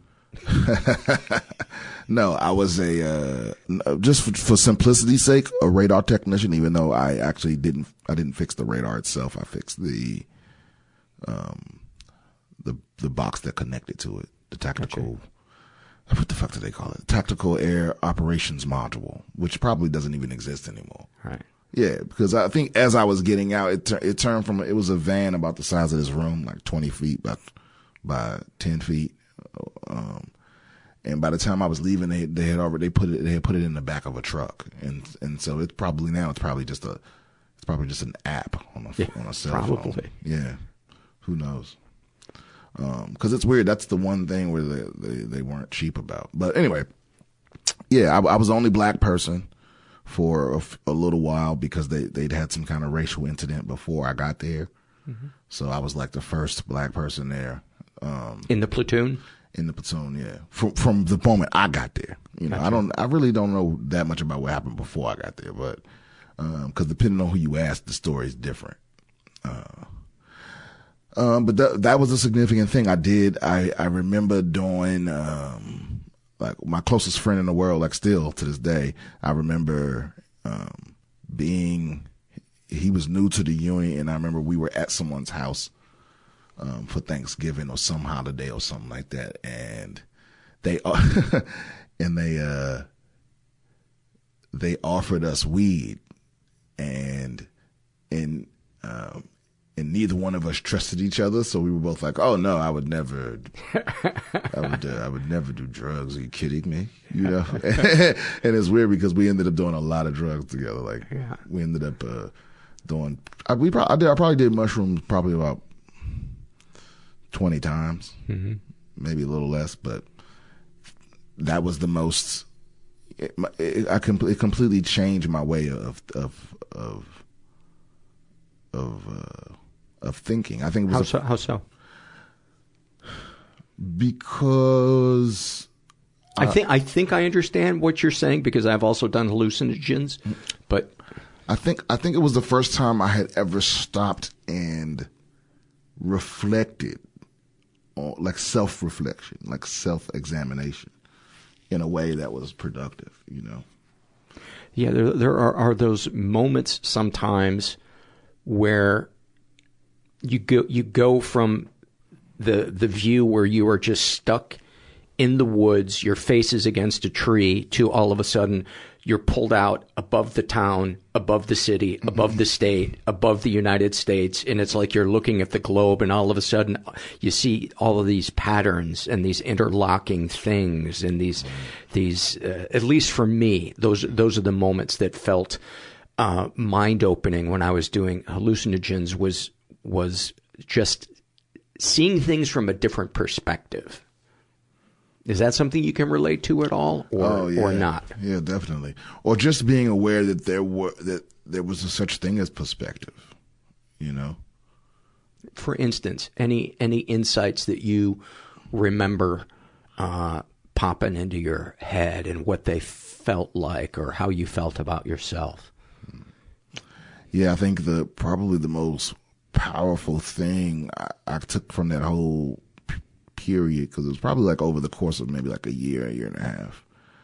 No, I was just for simplicity's sake, a radar technician. Even though I actually didn't fix the radar itself. I fixed the box that connected to it, the tactical. Gotcha. What the fuck do they call it? Tactical Air Operations Module, which probably doesn't even exist anymore. Right. Yeah, because I think as I was getting out, it turned from, it was a van about the size of this room, like 20 feet by 10 feet. And by the time I was leaving, they had put it in the back of a truck. And so it's probably just an app on a cell phone. Yeah. Who knows? Cause it's weird. That's the one thing where they weren't cheap about. But anyway, yeah, I was the only black person for a little while because they'd had some kind of racial incident before I got there. Mm-hmm. So I was like the first black person there. In the platoon? In the platoon, yeah. From the moment I got there. You know, gotcha. I really don't know that much about what happened before I got there, but, cause depending on who you ask, the story is different. But that was a significant thing I did. I remember doing, like my closest friend in the world, like still to this day, I remember, he was new to the Union, and I remember we were at someone's house, for Thanksgiving or some holiday or something like that. And they offered us weed, and neither one of us trusted each other, so we were both like, "Oh no, I would never do drugs. Are you kidding me?" You know. And it's weird because we ended up doing a lot of drugs together. Like, we ended up doing. I probably did mushrooms probably about 20 times, mm-hmm. maybe a little less, but that was the most. It completely changed my way of thinking. I think it was how so? Because I think I understand what you're saying because I've also done hallucinogens, but I think it was the first time I had ever stopped and reflected on, like, self-reflection, like self-examination in a way that was productive, you know. Yeah, there are those moments sometimes where you go from the view where you are just stuck in the woods, your face is against a tree, to all of a sudden you're pulled out above the town, above the city, above the state, above the United States, and it's like you're looking at the globe, and all of a sudden you see all of these patterns and these interlocking things, and these at least for me, those are the moments that felt mind-opening when I was doing hallucinogens, was just seeing things from a different perspective. Is that something you can relate to at all, or not? Yeah, definitely. Or just being aware that there was a such thing as perspective, you know? For instance, any insights that you remember popping into your head and what they felt like or how you felt about yourself? Yeah, I think probably the most powerful thing I took from that whole period, because it was probably like over the course of maybe like a year and a half.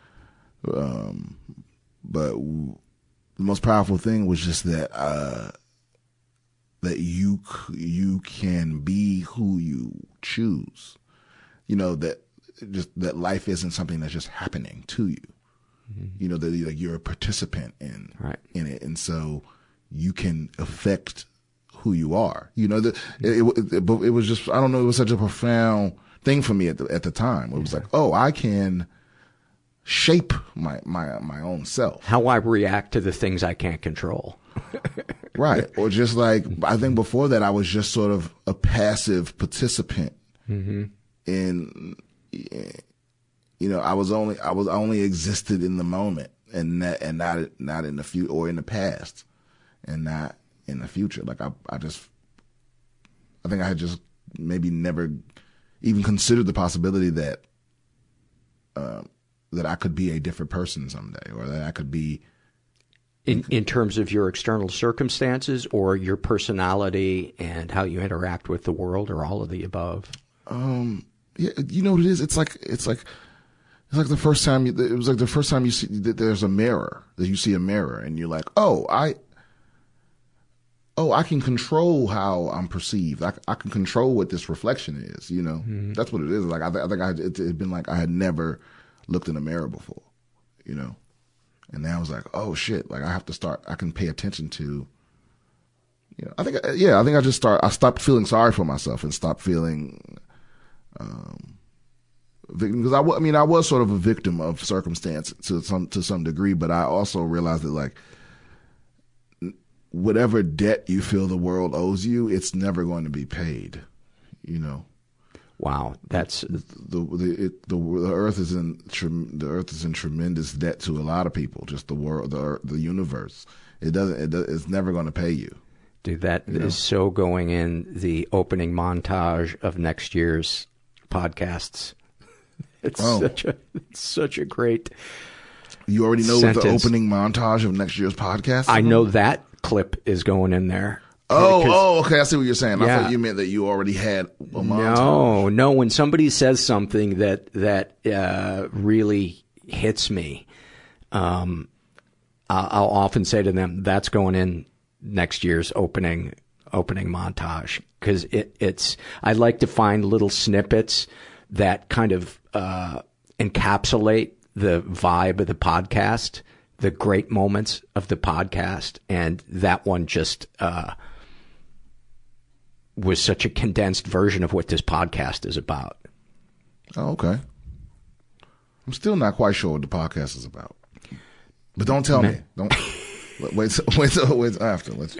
But the most powerful thing was just that that you can be who you choose. You know, that life isn't something that's just happening to you. Mm-hmm. You know, that like you're a participant in it, and so you can affect who you are. You know, it was just, I don't know, it was such a profound thing for me at the time. It was like, oh, I can shape my own self. How I react to the things I can't control. Right. Or just like, I think before that I was just sort of a passive participant in, you know, I only existed in the moment and not in the future or in the past and not in the future. Like I think I had just maybe never even considered the possibility that I could be a different person someday, or that I could be in terms of your external circumstances or your personality and how you interact with the world, or all of the above. Yeah, you know what it is? It's like the first time you see that there's a mirror, that you see a mirror and you're like, I can control how I'm perceived. I can control what this reflection is, you know? Mm-hmm. That's what it is. Like, I think it'd been like I had never looked in a mirror before, you know? And now I was like, oh shit, like I can pay attention to, you know, I think I stopped feeling sorry for myself and stopped feeling, because I was sort of a victim of circumstance to some degree, but I also realized that like, whatever debt you feel the world owes you, it's never going to be paid, you know? Wow. That's the earth is in tremendous debt to a lot of people, just the world, the universe. It's never going to pay you. Dude, that is so going in the opening montage of next year's podcasts. It's such a great You already know sentence. What the opening montage of next year's podcast is? I know that clip is going in there. Okay. I see what you're saying. Yeah. I thought you meant that you already had a montage. No. When somebody says something that really hits me, I'll often say to them, "That's going in next year's opening montage," because it's. I like to find little snippets that kind of encapsulate the vibe of the podcast, the great moments of the podcast, and that one just was such a condensed version of what this podcast is about. Oh, okay. I'm still not quite sure what the podcast is about, but don't tell me. Don't wait after. Let's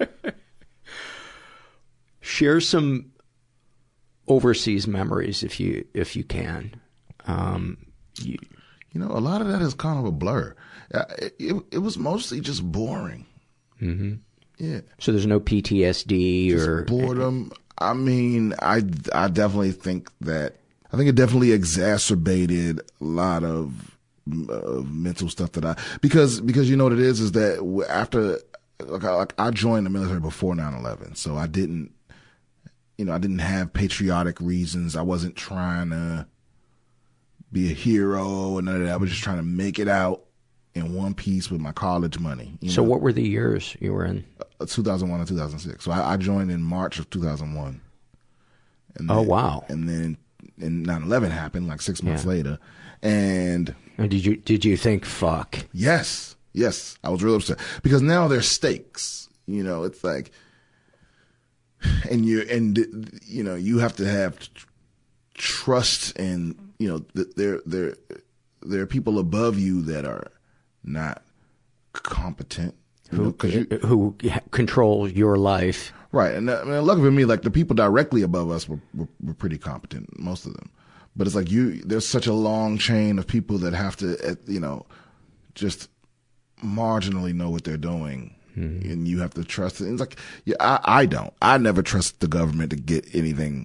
share some overseas memories if you can. You know, a lot of that is kind of a blur. It was mostly just boring. Mm-hmm. Yeah. So there's no PTSD just or boredom. I mean, I definitely think it definitely exacerbated a lot of mental stuff that because you know what it is that after I joined the military before 9/11, so I didn't have patriotic reasons. I wasn't trying to be a hero and none of that. I was just trying to make it out in one piece with my college money. So what were the years you were in? 2001 and 2006. So I joined in March of 2001. And then, wow. And then 9/11 happened like 6 months later. And did you think, fuck? Yes. I was real upset because now there's stakes. You know, it's like, and you have to have trust, and you know there are people above you that are not competent, who control your life, right? And luckily for me, like the people directly above us were pretty competent, most of them. But it's like there's such a long chain of people that have to, just marginally know what they're doing. Mm-hmm. And you have to trust it. And it's like, I never trust the government to get anything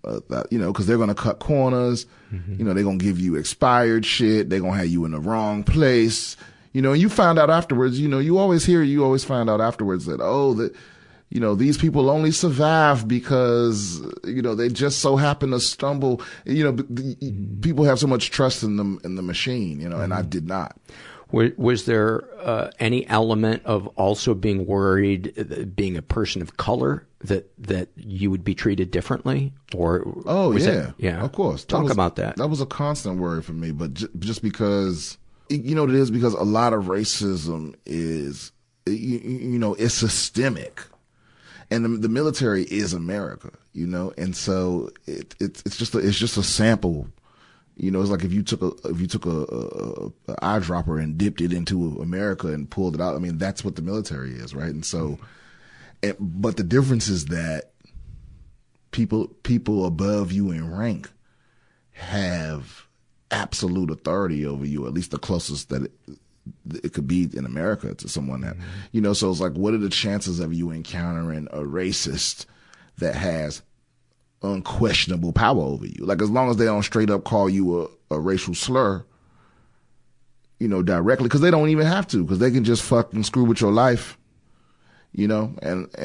you know, because they're going to cut corners. You know, they're going to give you expired shit. They're going to have you in the wrong place. You know, and you find out afterwards, you know, you always find out afterwards that, that, you know, these people only survive because, you know, they just so happen to stumble. You know, people have so much trust in the machine, you know, and I did not. Was there any element of also being worried, being a person of color, that you would be treated differently? Or of course. Talk about that. That was a constant worry for me, but just because, you know what it is, because a lot of racism is, you know, it's systemic. And the military is America, you know, and so it's just a sample. You know, it's like if you took a eyedropper and dipped it into America and pulled it out. I mean, that's what the military is, right? And so, but the difference is that people above you in rank have absolute authority over you, at least the closest that it could be in America to someone that, you know, so it's like, what are the chances of you encountering a racist that has unquestionable power over you? Like, as long as they don't straight up call you a racial slur, you know, directly, because they don't even have to, because they can just fucking screw with your life, you know,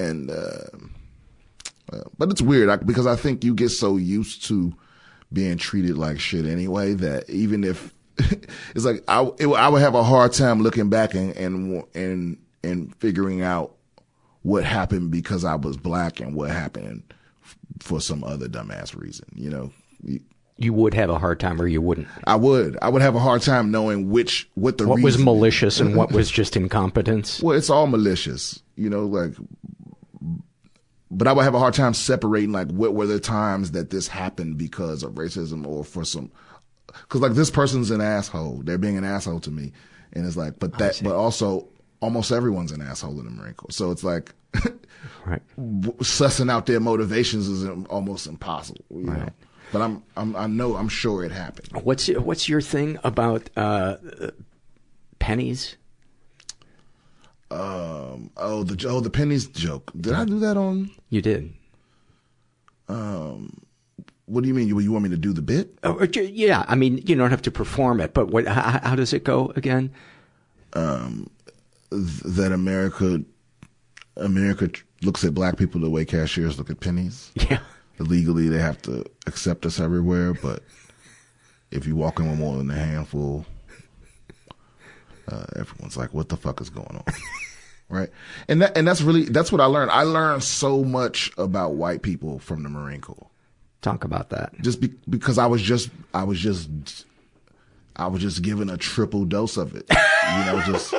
but it's weird because I think you get so used to being treated like shit anyway that even if it's like I would have a hard time looking back and figuring out what happened because I was black and what happened for some other dumbass reason, you know. You would have a hard time, or you wouldn't? I would have a hard time knowing what reason was malicious and what was just incompetence. Well, it's all malicious, you know, like, but I would have a hard time separating, like, what were the times that this happened because of racism or for some, cause like this person's an asshole. They're being an asshole to me. And it's like, but also almost everyone's an asshole in the Marine Corps. So it's like, right. Sussing out their motivations is almost impossible, you know? But I'm sure it happened. What's your thing about pennies? The pennies joke. Did I do that on? You did. What do you mean? You want me to do the bit? Yeah, I mean, you don't have to perform it, but how does it go again? That America looks at black people the way cashiers look at pennies. Yeah. Illegally, they have to accept us everywhere, but if you walk in with more than a handful, everyone's like, what the fuck is going on? Right? And that's what I learned. I learned so much about white people from the Marine Corps. Talk about that. Just because I was just given a triple dose of it. You know, just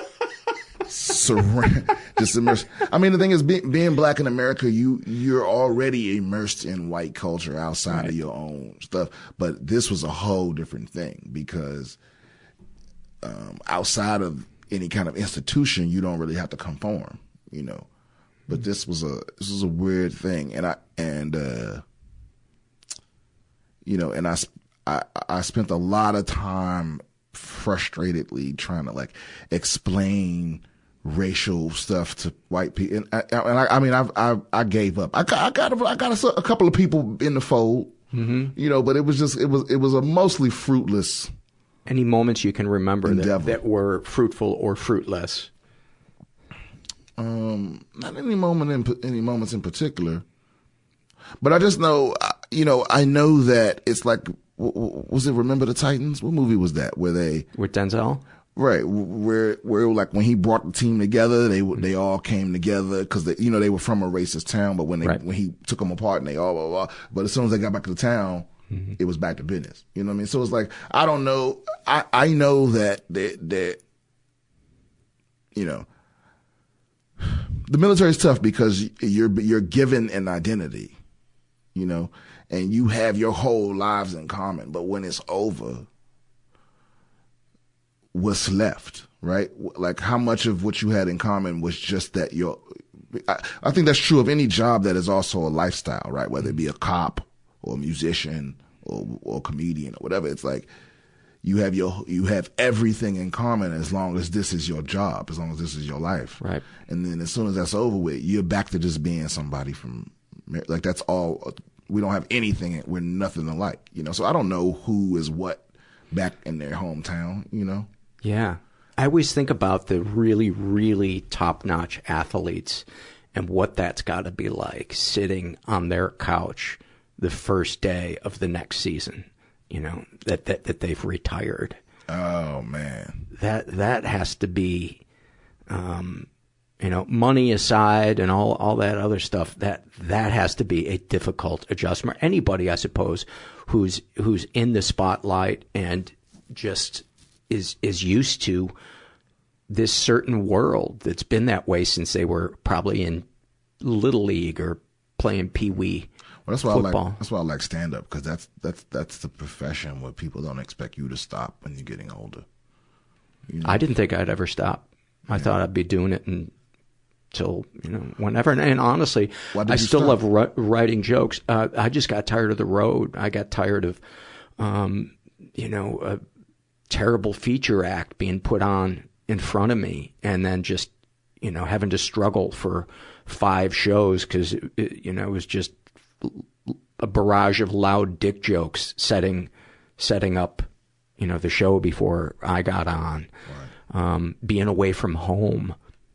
immersed. I mean, the thing is, being black in America, you're already immersed in white culture outside of your own stuff. But this was a whole different thing because outside of any kind of institution, you don't really have to conform, you know. But this was a weird thing, and I spent a lot of time frustratedly trying to like explain racial stuff to white people, and I gave up. I got a couple of people in the fold, you know, but it was a mostly fruitless. Any moments you can remember that were fruitful or fruitless? Not any moments in particular, but I just know, you know, I know that it's like, was it Remember the Titans? What movie was that? With Denzel? Right, where like when he brought the team together, they all came together because they were from a racist town, but when he took them apart and they all blah, blah, but as soon as they got back to the town, it was back to business. You know what I mean? So it's like, I don't know. I know that you know, the military is tough because you're given an identity, you know, and you have your whole lives in common. But when it's over, what's left, right? Like, how much of what you had in common was just that I think that's true of any job that is also a lifestyle, right? Whether it be a cop or a musician or a comedian or whatever. It's like you have everything in common as long as this is your job, as long as this is your life. Right. And then as soon as that's over with, you're back to just being somebody from, like, that's all we don't have anything. We're nothing alike, you know. So I don't know who is what back in their hometown, you know. Yeah. I always think about the really, really top-notch athletes and what that's got to be like sitting on their couch the first day of the next season, you know, that they've retired. Oh man. That has to be, you know, money aside and all that other stuff, that has to be a difficult adjustment. Anybody, I suppose, who's in the spotlight and just is used to this certain world that's been that way since they were probably in Little League or playing Pee-wee football. That's why I like stand up, because that's the profession where people don't expect you to stop when you're getting older. You know? I didn't think I'd ever stop. I thought I'd be doing it until, you know, whenever. And honestly, I still love writing jokes. I just got tired of the road. I got tired of, you know, a terrible feature act being put on in front of me, and then just, you know, having to struggle for 5 shows because, you know, it was just a barrage of loud dick jokes setting up, you know, the show before I got on. Right. Being away from home.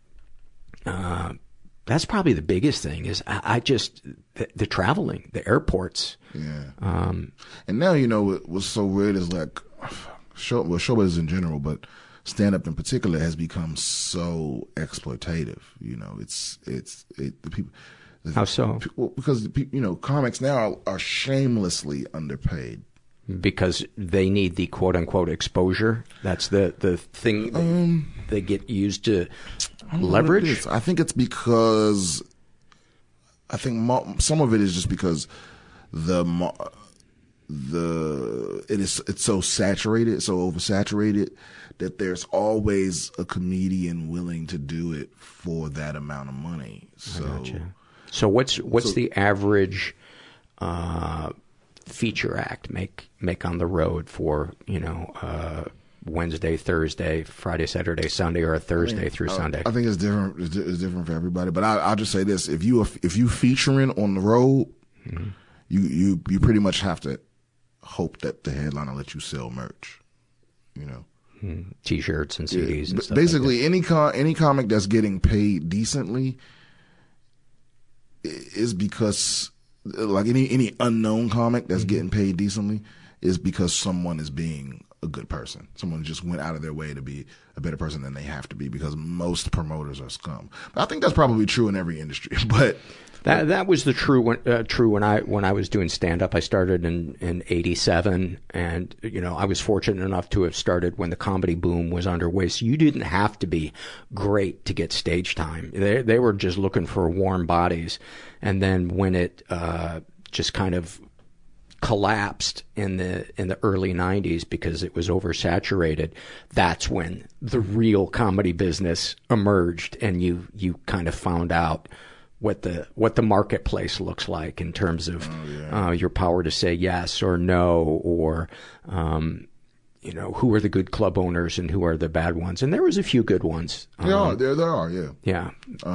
That's probably the biggest thing is I just, the traveling, the airports. Yeah. And now, you know, what's so weird is like, showbiz in general, but stand-up in particular has become so exploitative. You know, the people. How so? Because, you know, comics now are shamelessly underpaid. Because they need the quote-unquote exposure? That's the thing they get used to leverage? I think it's because, some of it is just because it's so saturated, so oversaturated, that there's always a comedian willing to do it for that amount of money. So what's the average feature act make on the road for, you know, Wednesday, Thursday, Friday, Saturday, Sunday, or a Thursday through Sunday? I think it's different. It's different for everybody. But I'll just say this: if you featuring on the road, mm-hmm. you pretty much have to hope that the headliner lets you sell merch. You know. T-shirts and CDs and stuff. Basically, like any comic that's getting paid decently is because, like any unknown comic that's getting paid decently, is because someone is being a good person. Someone just went out of their way to be a better person than they have to be, because most promoters are scum. But I think that's probably true in every industry. But that was the true when I was doing stand up. I started in 87, and you know, I was fortunate enough to have started when the comedy boom was underway. So you didn't have to be great to get stage time. They were just looking for warm bodies. And then when it just kind of collapsed in the early 90s because it was oversaturated, that's when the real comedy business emerged, and you kind of found out what the marketplace looks like in terms of your power to say yes or no, or you know, who are the good club owners and who are the bad ones. And there was a few good ones. There are, yeah.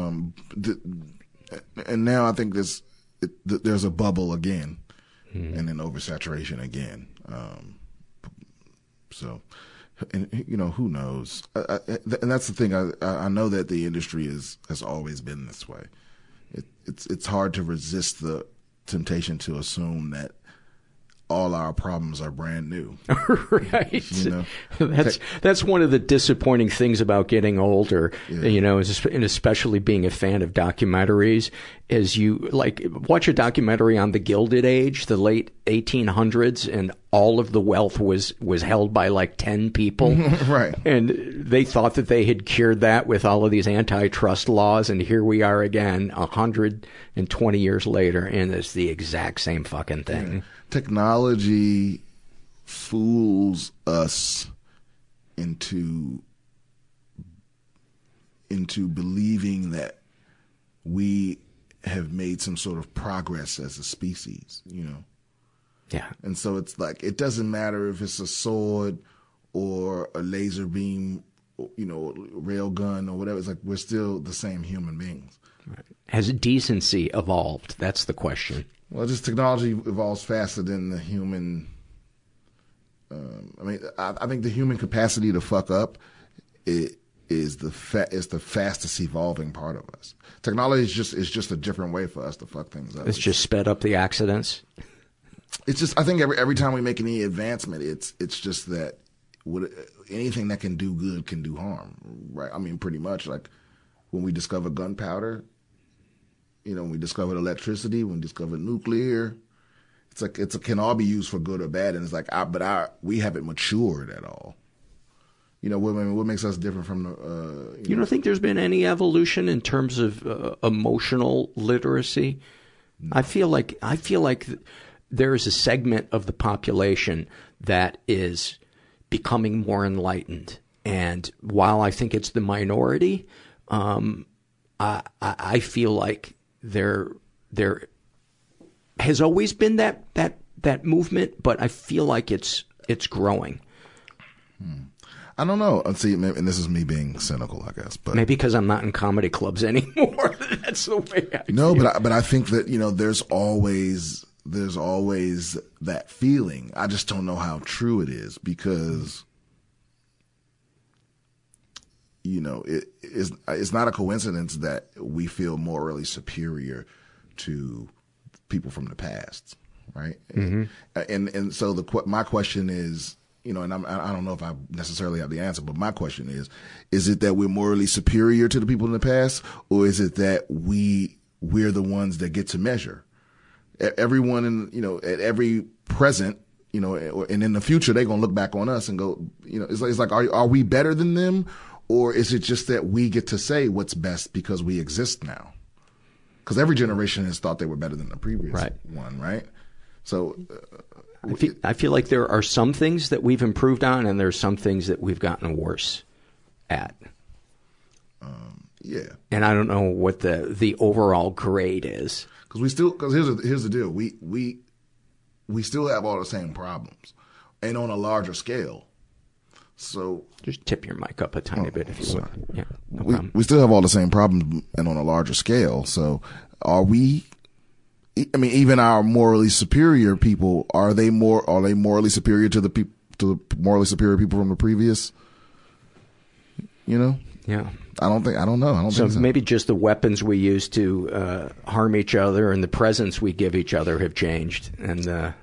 And now I think there's a bubble again, and then oversaturation again. So, and you know, who knows? And that's the thing. I know that the industry has always been this way. It's hard to resist the temptation to assume that all our problems are brand new. Right. You know? That's one of the disappointing things about getting older, you know, and especially being a fan of documentaries, is you like watch a documentary on the Gilded Age, the late 1800s, and all of the wealth was held by like 10 people. Right. And they thought that they had cured that with all of these antitrust laws, and here we are again 120 years later, and it's the exact same fucking thing. Yeah. Technology fools us into believing that we have made some sort of progress as a species, you know? Yeah. And so it's like, it doesn't matter if it's a sword or a laser beam, you know, rail gun or whatever. It's like, we're still the same human beings. Right. Has decency evolved? That's the question. Well, just technology evolves faster than the human. I think the human capacity to fuck up is the fastest evolving part of us. Technology is just a different way for us to fuck things up. It's just sped up the accidents. It's just, I think every time we make any advancement, it's just that anything that can do good can do harm, right? I mean, pretty much like when we discovered gunpowder, when we discovered electricity, when we discovered nuclear, it's like it can all be used for good or bad, and it's like we haven't matured at all. What makes us different from the? You don't think there's been any evolution in terms of emotional literacy? No. I feel like there is a segment of the population that is becoming more enlightened, and while I think it's the minority, I feel like there has always been that movement, but I feel like it's growing. I don't know. See, and this is me being cynical, I guess, but maybe because I'm not in comedy clubs anymore. That's the way I feel. No, but I think that there's always that feeling. I just don't know how true it is because it's not a coincidence that we feel morally superior to people from the past, right? Mm-hmm. And so my question is, and I don't know if I necessarily have the answer, but my question is it that we're morally superior to the people in the past, or is it that we're the ones that get to measure? Everyone at every present, and in the future, they're going to look back on us and go, it's like, are we better than them? Or is it just that we get to say what's best because we exist now? Because every generation has thought they were better than the previous one, right? So I feel like there are some things that we've improved on, and there are some things that we've gotten worse at. Yeah. And I don't know what the overall grade is. Because here's the deal. We still have all the same problems, and on a larger scale. So just tip your mic up a tiny bit if you would. Yeah, no problem. We still have all the same problems and on a larger scale. So are we? I mean, even our morally superior people, are they morally superior to the morally superior people from the previous? Yeah. I don't know. So maybe just the weapons we use to harm each other and the presents we give each other have changed, and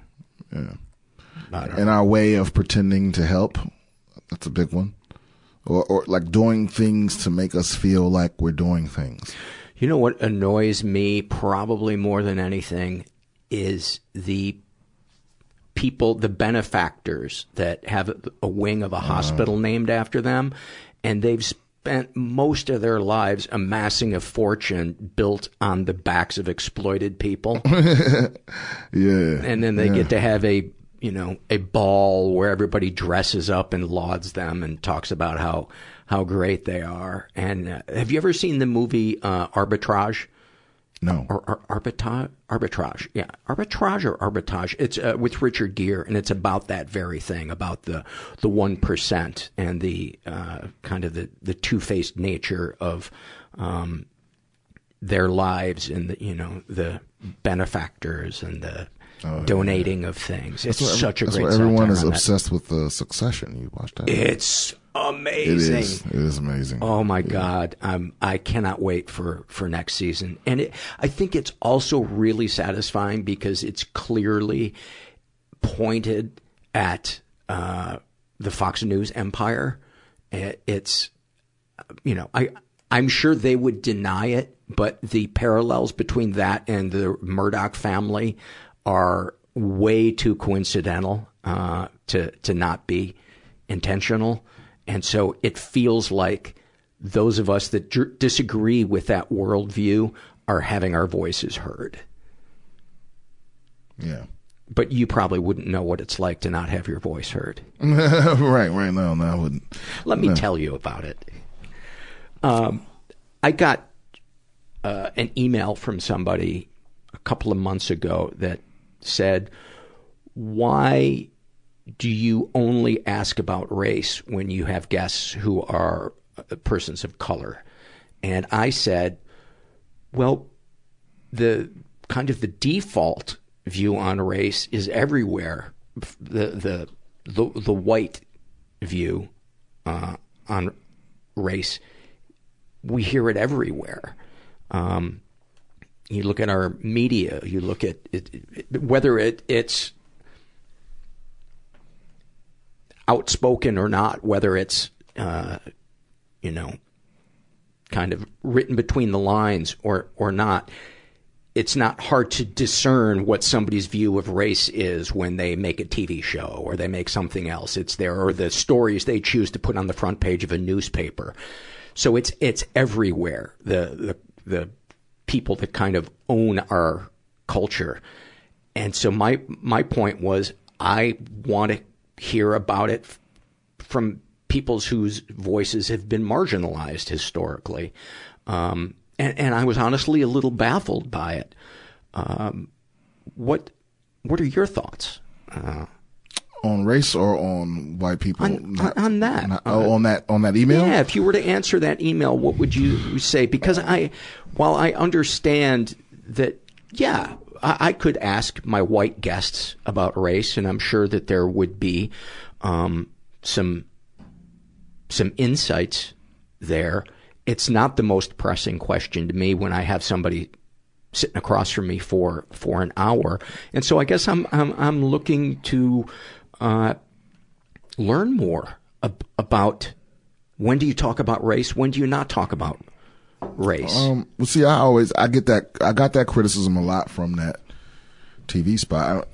and our way of pretending to help. That's a big one. Or like doing things to make us feel like we're doing things. You know what annoys me probably more than anything is the people, the benefactors that have a wing of a hospital named after them, and they've spent most of their lives amassing a fortune built on the backs of exploited people. Yeah. And then they get to have a ball where everybody dresses up and lauds them and talks about how great they are. And have you ever seen the movie Arbitrage? No. Or Arbitrage. Yeah. Arbitrage or Arbitrage. It's with Richard Gere, and it's about that very thing, about the 1% and the kind of the two-faced nature of their lives, and the benefactors and the donating of things. It's such a great satire. That's why everyone is obsessed with the Succession. You watched that? It's amazing. It is amazing. Oh my God. I cannot wait for next season. And I think it's also really satisfying because it's clearly pointed at the Fox News empire. It's, I'm sure they would deny it, but the parallels between that and the Murdoch family are way too coincidental to not be intentional. And so it feels like those of us that disagree with that worldview are having our voices heard. Yeah. But you probably wouldn't know what it's like to not have your voice heard. Right. No, I wouldn't. Let me tell you about it. I got an email from somebody a couple of months ago that said, why do you only ask about race when you have guests who are persons of color? And I said, well, the kind of the default view on race is everywhere. The white view on race, we hear it everywhere. You look at our media, you look at it, whether it's outspoken or not, whether it's, kind of written between the lines or not, it's not hard to discern what somebody's view of race is when they make a TV show or they make something else. It's there, or the stories they choose to put on the front page of a newspaper. So it's everywhere. The people that kind of own our culture. And so my point was, I want to hear about it from peoples whose voices have been marginalized historically. And I was honestly a little baffled by it. What are your thoughts? On race or on white people? On that. On that email? Yeah, if you were to answer that email, what would you say? Because while I understand that, yeah, I could ask my white guests about race, and I'm sure that there would be some insights there. It's not the most pressing question to me when I have somebody sitting across from me for an hour. And so I guess I'm looking to learn more about when do you talk about race, when do you not talk about race. Well, see, I got that criticism a lot from that TV spot.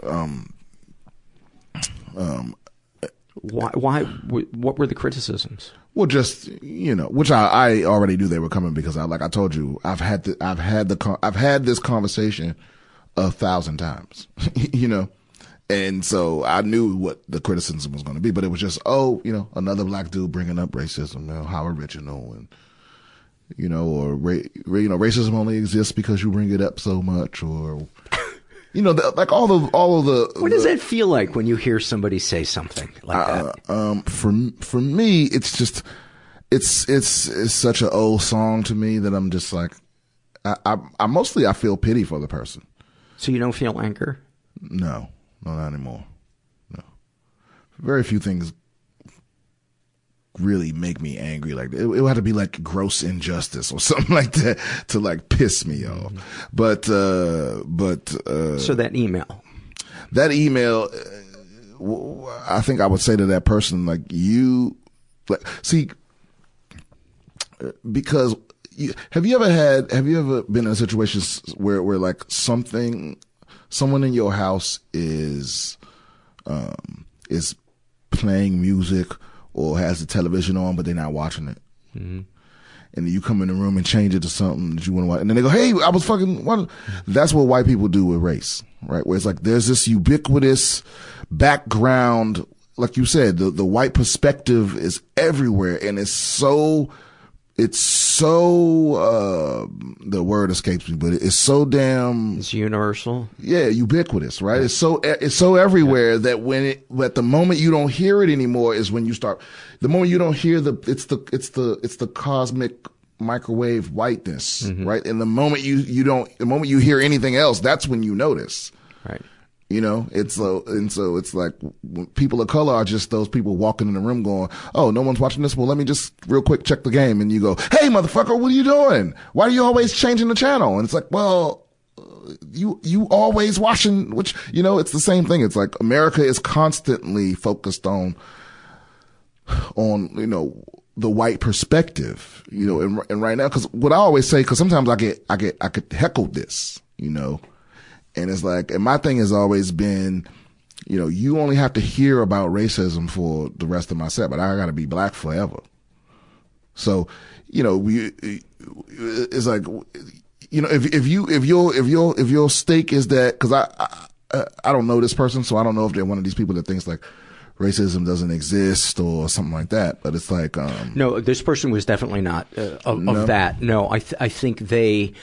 Why? What were the criticisms? Well, just, which I already knew they were coming because like I told you, I've had this conversation 1,000 times, and so I knew what the criticism was going to be, but it was just, another black dude bringing up racism, how original, and, or, racism only exists because you bring it up so much, or, like all of the. What does that feel like when you hear somebody say something like that? For me, it's just, it's such an old song to me that I'm just like, I mostly feel pity for the person. So you don't feel anger? No, not anymore. No, very few things really make me angry. Like it would have to be like gross injustice or something like that to like piss me off. But so that email, I think I would say to that person, because have you ever been in a situation where like someone in your house is playing music or has the television on, but they're not watching it. Mm-hmm. And then you come in the room and change it to something that you want to watch. And then they go, hey, I was fucking watching. That's what white people do with race, right? Where it's like, there's this ubiquitous background. Like you said, the white perspective is everywhere. And it's so, the word escapes me, but it's so damn. It's universal. Yeah, ubiquitous, right? Yeah. It's so everywhere that at the moment you don't hear it anymore is when you start. The moment you don't hear it's the cosmic microwave whiteness, mm-hmm. right? And the moment the moment you hear anything else, that's when you notice, right? So it's like people of color are just those people walking in the room going, oh, no one's watching this. Well, let me just real quick check the game. And you go, hey, motherfucker, what are you doing? Why are you always changing the channel? And it's like, well, you always watching, which, it's the same thing. It's like America is constantly focused on, the white perspective, and right now, cause what I always say, cause sometimes I get heckled this, and it's like, and my thing has always been, you only have to hear about racism for the rest of my set, but I gotta be black forever. So, it's like, if your stake is that, cause I don't know this person, so I don't know if they're one of these people that thinks like racism doesn't exist or something like that, but it's like, no, this person was definitely not of that. No, I think they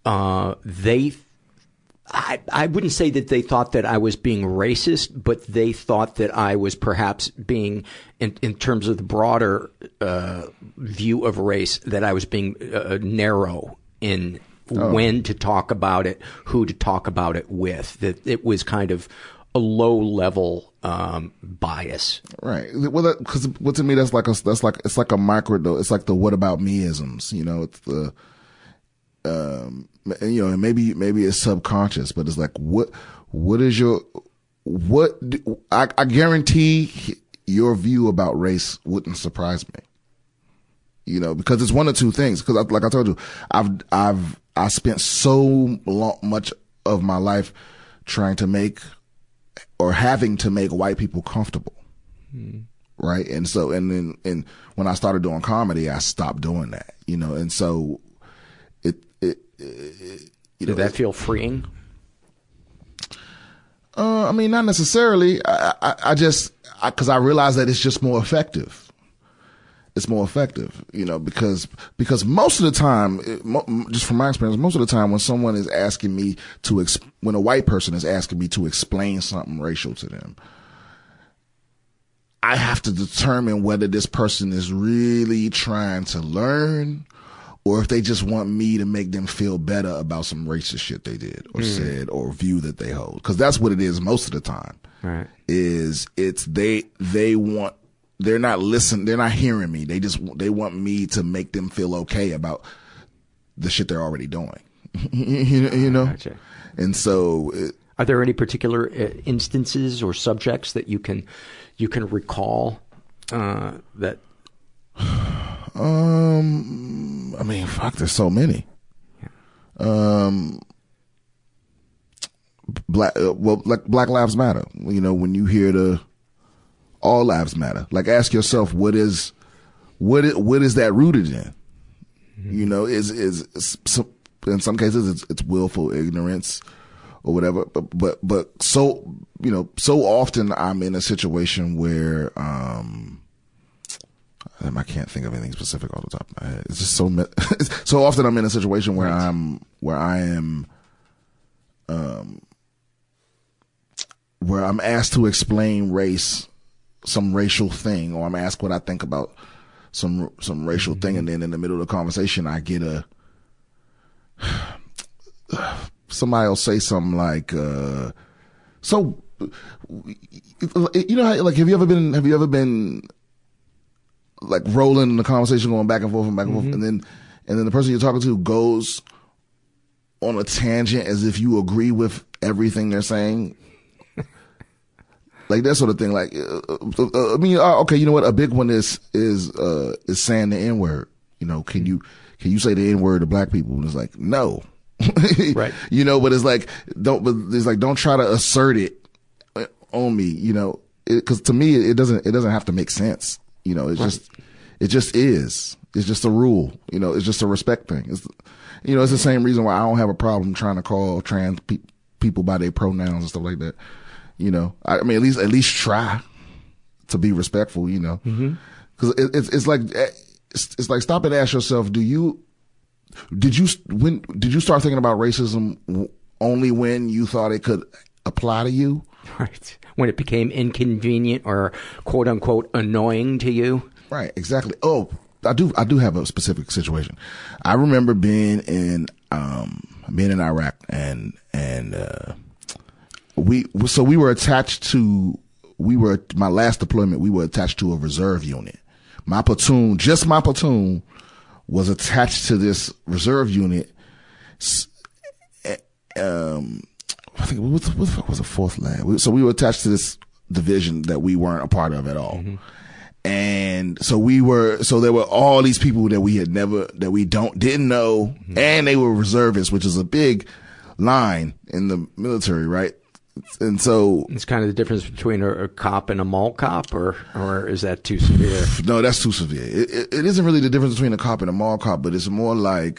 I wouldn't say that they thought that I was being racist, but they thought that I was perhaps being, in terms of the broader view of race, that I was being narrow in when to talk about it, who to talk about it with, that it was kind of a low level bias. Right. Well, because to me it's like a micro. It's like the what about me-isms. You know, it's the you know, and maybe it's subconscious, but it's like I guarantee your view about race wouldn't surprise me. You know, because it's one of two things. Because like I told you, I spent so much of my life trying to make or having to make white people comfortable. Right. And so, and when I started doing comedy, I stopped doing that, you know, and so did that feel freeing? I mean, not necessarily. I just, cause I realized that it's just more effective. It's more effective, you know, because most of the time, just from my experience, most of the time when someone is asking me when a white person is asking me to explain something racial to them, I have to determine whether this person is really trying to learn or if they just want me to make them feel better about some racist shit they did or said or view that they hold. Cause that's what it is most of the time. Right. They're not listening. They're not hearing me. They want me to make them feel okay about the shit they're already doing. you know? Gotcha. And so, are there any particular instances or subjects that you can recall, that? I mean, fuck, there's so many. Black Lives Matter. You know, when you hear all lives matter. Like, ask yourself, what is that rooted in? You know, is in some cases it's willful ignorance or whatever. But so, you know, so often I'm in a situation where, I can't think of anything specific off the top of my head. It's just so often I'm in a situation where where I'm asked to explain race, some racial thing, or I'm asked what I think about some racial thing, and then in the middle of the conversation I get somebody will say something like, so, you know how, like, have you ever been like rolling in the conversation, going back and forth and back and forth, and then the person you're talking to goes on a tangent as if you agree with everything they're saying? Like that sort of thing. Like, I mean, okay, you know what? A big one is saying the N-word. You know, can you say the N-word to black people? And it's like, no. Right. You know, but it's like, don't try to assert it on me, you know, cause to me, it doesn't have to make sense. You know, it just is. It's just a rule. You know, it's just a respect thing. It's the same reason why I don't have a problem trying to call trans people by their pronouns and stuff like that. You know, I mean, at least try to be respectful, you know, cause it's like stop and ask yourself, did you start thinking about racism only when you thought it could apply to you? Right. When it became inconvenient or quote unquote annoying to you? Right. Exactly. Oh, I do have a specific situation. I remember being in Iraq and we were attached to, my last deployment, we were attached to a reserve unit. My platoon was attached to this reserve unit. I think, what the fuck was the fourth lab? So we were attached to this division that we weren't a part of at all. And so there were all these people that we didn't know, and they were reservists, which is a big line in the military, right? And so it's kind of the difference between a cop and a mall cop, or is that too severe? No, that's too severe. It isn't really the difference between a cop and a mall cop, but it's more like,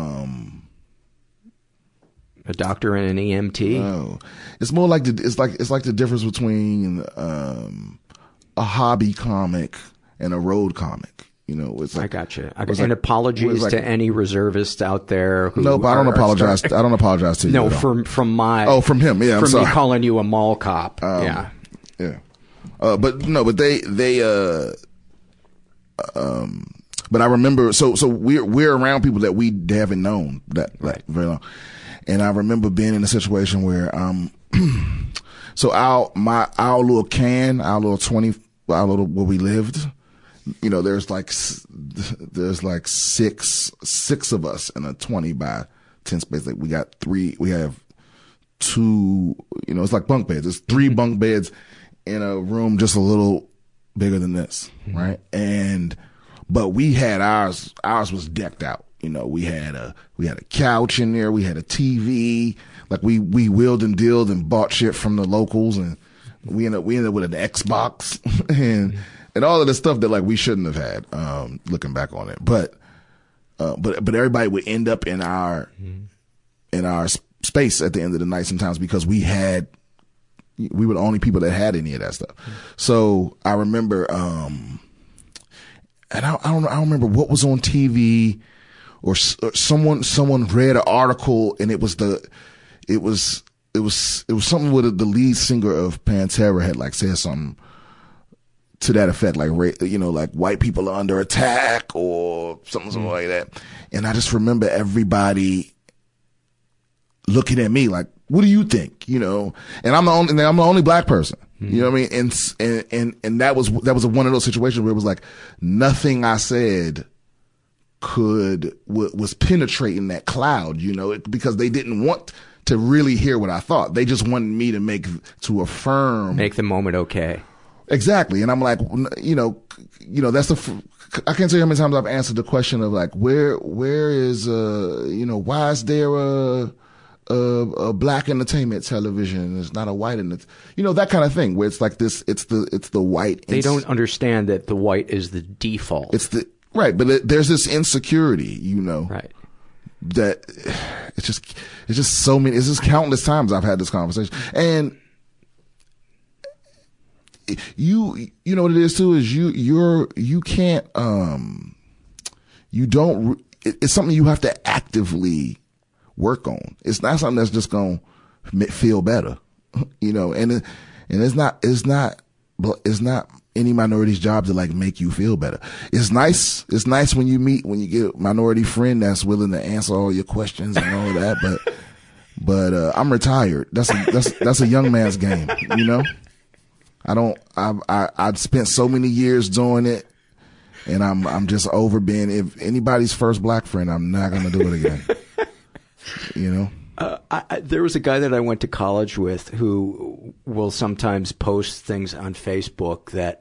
a doctor and an EMT. No, it's more like it's like the difference between a hobby comic and a road comic. You know, it's like, I got you. And apologies to any reservists out there. No, but I don't apologize. I don't apologize to you. No, from him. Yeah, from me calling you a mall cop. Yeah. But they But I remember, so we're around people that we haven't known that like very long. And I remember being in a situation where, so our little where we lived, you know, there's like six of us in a 20 by 10 space. Like we have two, you know, it's like bunk beds. It's 3 bunk beds in a room just a little bigger than this, right? But we had ours was decked out. You know, we had a couch in there, we had a TV, like we wheeled and dealed and bought shit from the locals, and we ended up with an Xbox and all of the stuff that like we shouldn't have had, looking back on it. But everybody would end up in our space at the end of the night sometimes because we were the only people that had any of that stuff. So I remember, and I don't remember what was on TV, or someone read an article, and it was something with the lead singer of Pantera had like said something to that effect, like, you know, like white people are under attack or something like that. And I just remember everybody looking at me like, what do you think? You know, and I'm the only black person, you know what I mean? And that was one of those situations where it was like nothing I said was penetrating that cloud, you know, because they didn't want to really hear what I thought. They just wanted me to make the moment okay. Exactly. And I'm like, you know, that's I can't tell you how many times I've answered the question of like, where is, you know, why is there a black entertainment television? It's not a white, you know, that kind of thing where it's like this, it's the white. They don't understand that the white is the default. Right. But there's this insecurity, you know. Right. That it's just so many, it's just countless times I've had this conversation. And you know what it is too, is you can't, it's something you have to actively work on. It's not something that's just going to feel better, you know, and it's not any minority's job to like make you feel better. It's nice when you get a minority friend that's willing to answer all your questions and all of that, but I'm retired. That's a young man's game, you know? I've spent so many years doing it, and I'm just over being, if anybody's first black friend, I'm not going to do it again. You know? There was a guy that I went to college with who will sometimes post things on Facebook that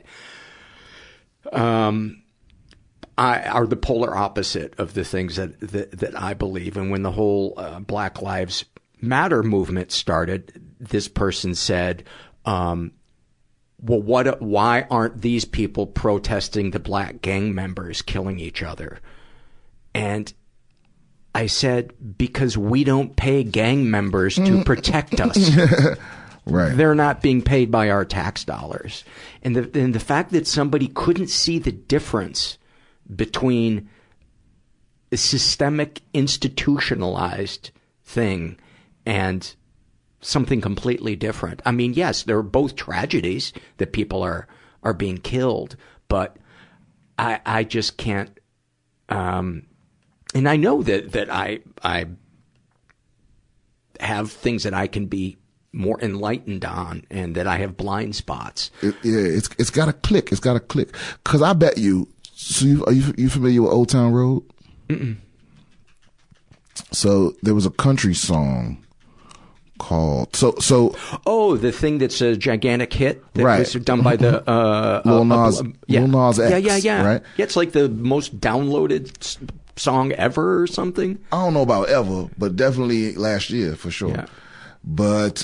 are the polar opposite of the things that I believe. And when the whole Black Lives Matter movement started, this person said, well, why aren't these people protesting the black gang members killing each other? And I said, because we don't pay gang members to protect us. Right. They're not being paid by our tax dollars. And the fact that somebody couldn't see the difference between a systemic, institutionalized thing and something completely different. I mean, yes, there are both tragedies that people are being killed, but I just can't, and I know that I have things that I can be more enlightened on, and that I have blind spots. It's got to click. It's got to click. Because I bet you. So are you familiar with Old Town Road? Mm-mm. So there was a country song called Oh, the thing that's a gigantic hit that right. was done by the Lil Nas X. Yeah. Right? Yeah, it's like the most downloaded song ever or something. I don't know about ever, but definitely last year for sure. Yeah. But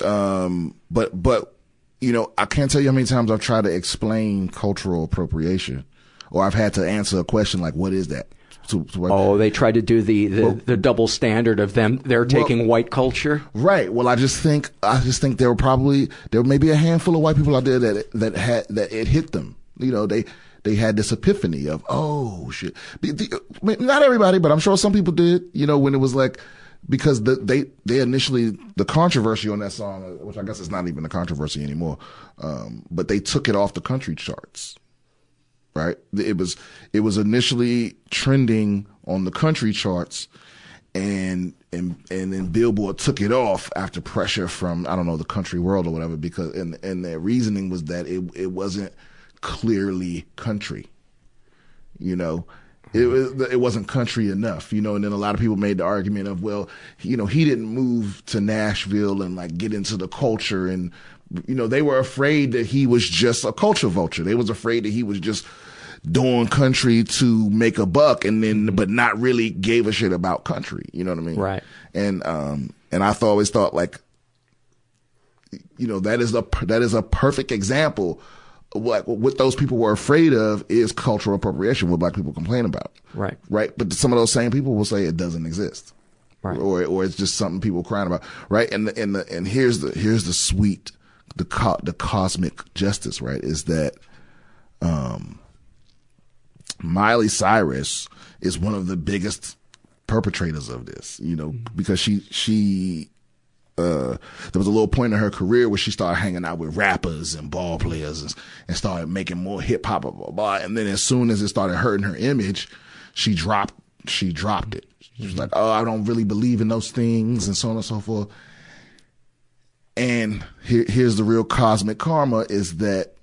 you know, I can't tell you how many times I've tried to explain cultural appropriation, or I've had to answer a question like, "What is that?" They tried to do the double standard of they're taking white culture. Right. Well, I just think there may be a handful of white people out there that it hit them. You know, they had this epiphany of, oh shit. Not everybody, but I'm sure some people did. You know, when it was like, because they initially, the controversy on that song, which I guess is not even a controversy anymore, but they took it off the country charts. right? It was initially trending on the country charts, and then Billboard took it off after pressure from, I don't know, the country world or whatever, because and their reasoning was that it wasn't clearly country, you know. It wasn't country enough, you know. And then a lot of people made the argument of, well, you know, he didn't move to Nashville and like get into the culture, and you know, they were afraid that he was just a culture vulture. They was afraid that he was just doing country to make a buck, and then but not really gave a shit about country. You know what I mean? Right. And I always thought, like, you know, that is a perfect example. What those people were afraid of is cultural appropriation, what black people complain about. Right. Right. But some of those same people will say it doesn't exist. Right. Or it's just something people crying about. Right. And here's the sweet, the cosmic justice, right, is that, Miley Cyrus is one of the biggest perpetrators of this, you know, because she there was a little point in her career where she started hanging out with rappers and ball players and started making more hip hop, blah, blah, blah. And then as soon as it started hurting her image, she dropped it. She was like, oh, I don't really believe in those things, and so on and so forth. And here's the real cosmic karma, is that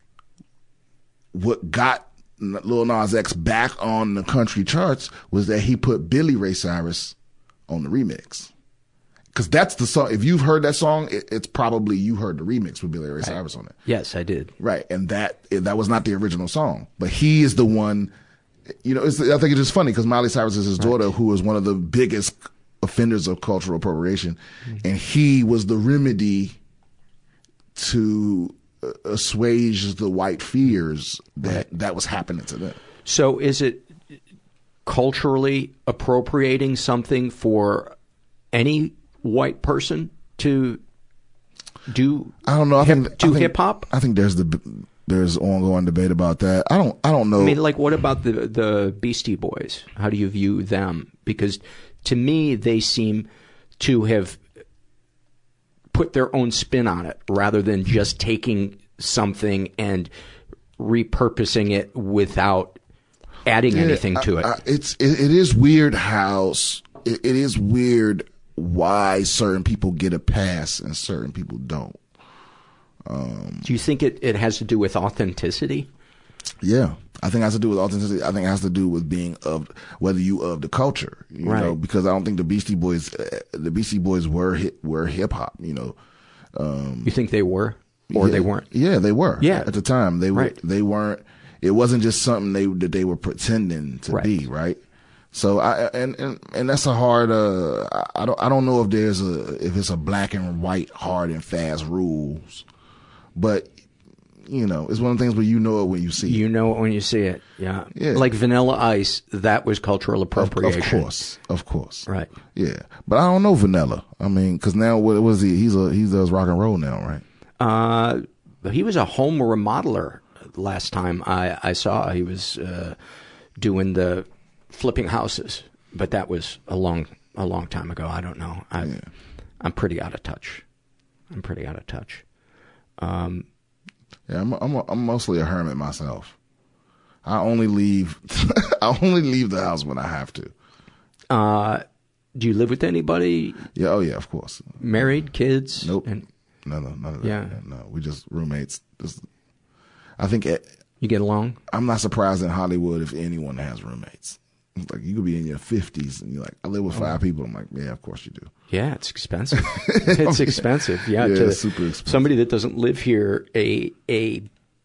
what got Lil Nas X back on the country charts was that he put Billy Ray Cyrus on the remix. Because that's the song. If you've heard that song, it's probably you heard the remix with Billy Ray Cyrus on it. Yes, I did. Right. And that was not the original song. But he is the one, you know, I think it's just funny because Miley Cyrus is his daughter, who is one of the biggest offenders of cultural appropriation. Mm-hmm. And he was the remedy to assuage the white fears that was happening to them. So is it culturally appropriating something for any white person to do? I don't know. Hip hop? I think there's ongoing debate about that. I don't know. I mean, like, what about the Beastie Boys? How do you view them? Because to me, they seem to have put their own spin on it rather than just taking something and repurposing it without adding anything to it. It is weird how it is weird why certain people get a pass and certain people don't. Do you think it has to do with authenticity? Yeah, I think it has to do with authenticity. I think it has to do with being whether you of the culture, you know, because I don't think the Beastie Boys were hip hop, you know. You think they were, or they weren't? Yeah, they were. Yeah, at the time they were. They weren't. It wasn't just something that they were pretending to be, right? So and that's a hard. I don't know if if it's a black and white hard and fast rules, but you know, it's one of the things where you know it when you see it. You know it when you see it. Yeah. Like Vanilla Ice, that was cultural appropriation. Of course. Right. Yeah, but I don't know Vanilla. I mean, because now what was he? He does rock and roll now, right? He was a home remodeler last time I saw. He was doing the flipping houses, but that was a long time ago. I don't know. I'm pretty out of touch. Yeah, I'm mostly a hermit myself. I only leave the house when I have to. Do you live with anybody? Yeah, oh yeah, of course. Married, kids? Nope. None of that. Yeah. No, we just roommates. I think you get along? I'm not surprised in Hollywood if anyone has roommates. Like, you could be in your 50s and you're like, I live with 5 people. I'm like, yeah, of course you do. Yeah, it's expensive. It's expensive. Yeah, it's super expensive. Somebody that doesn't live here, a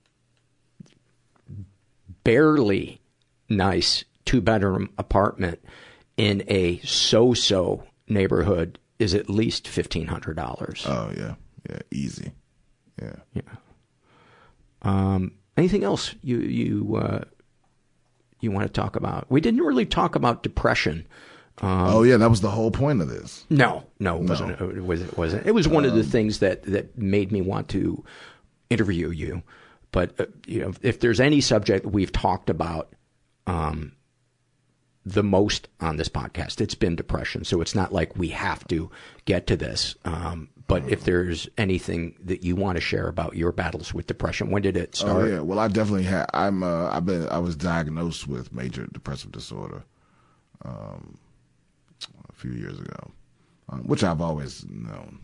barely nice 2-bedroom apartment in a so-so neighborhood is at least $1,500. Oh yeah, easy. Yeah. Anything else you want to talk about? We didn't really talk about depression. Oh yeah, that was the whole point of this. No, it wasn't. It wasn't. It was one of the things that made me want to interview you. But you know, if there's any subject we've talked about, the most on this podcast, it's been depression. So it's not like we have to get to this. But if there's anything that you want to share about your battles with depression, when did it start? Oh yeah, well I definitely had. I was diagnosed with major depressive disorder a few years ago, which I've always known.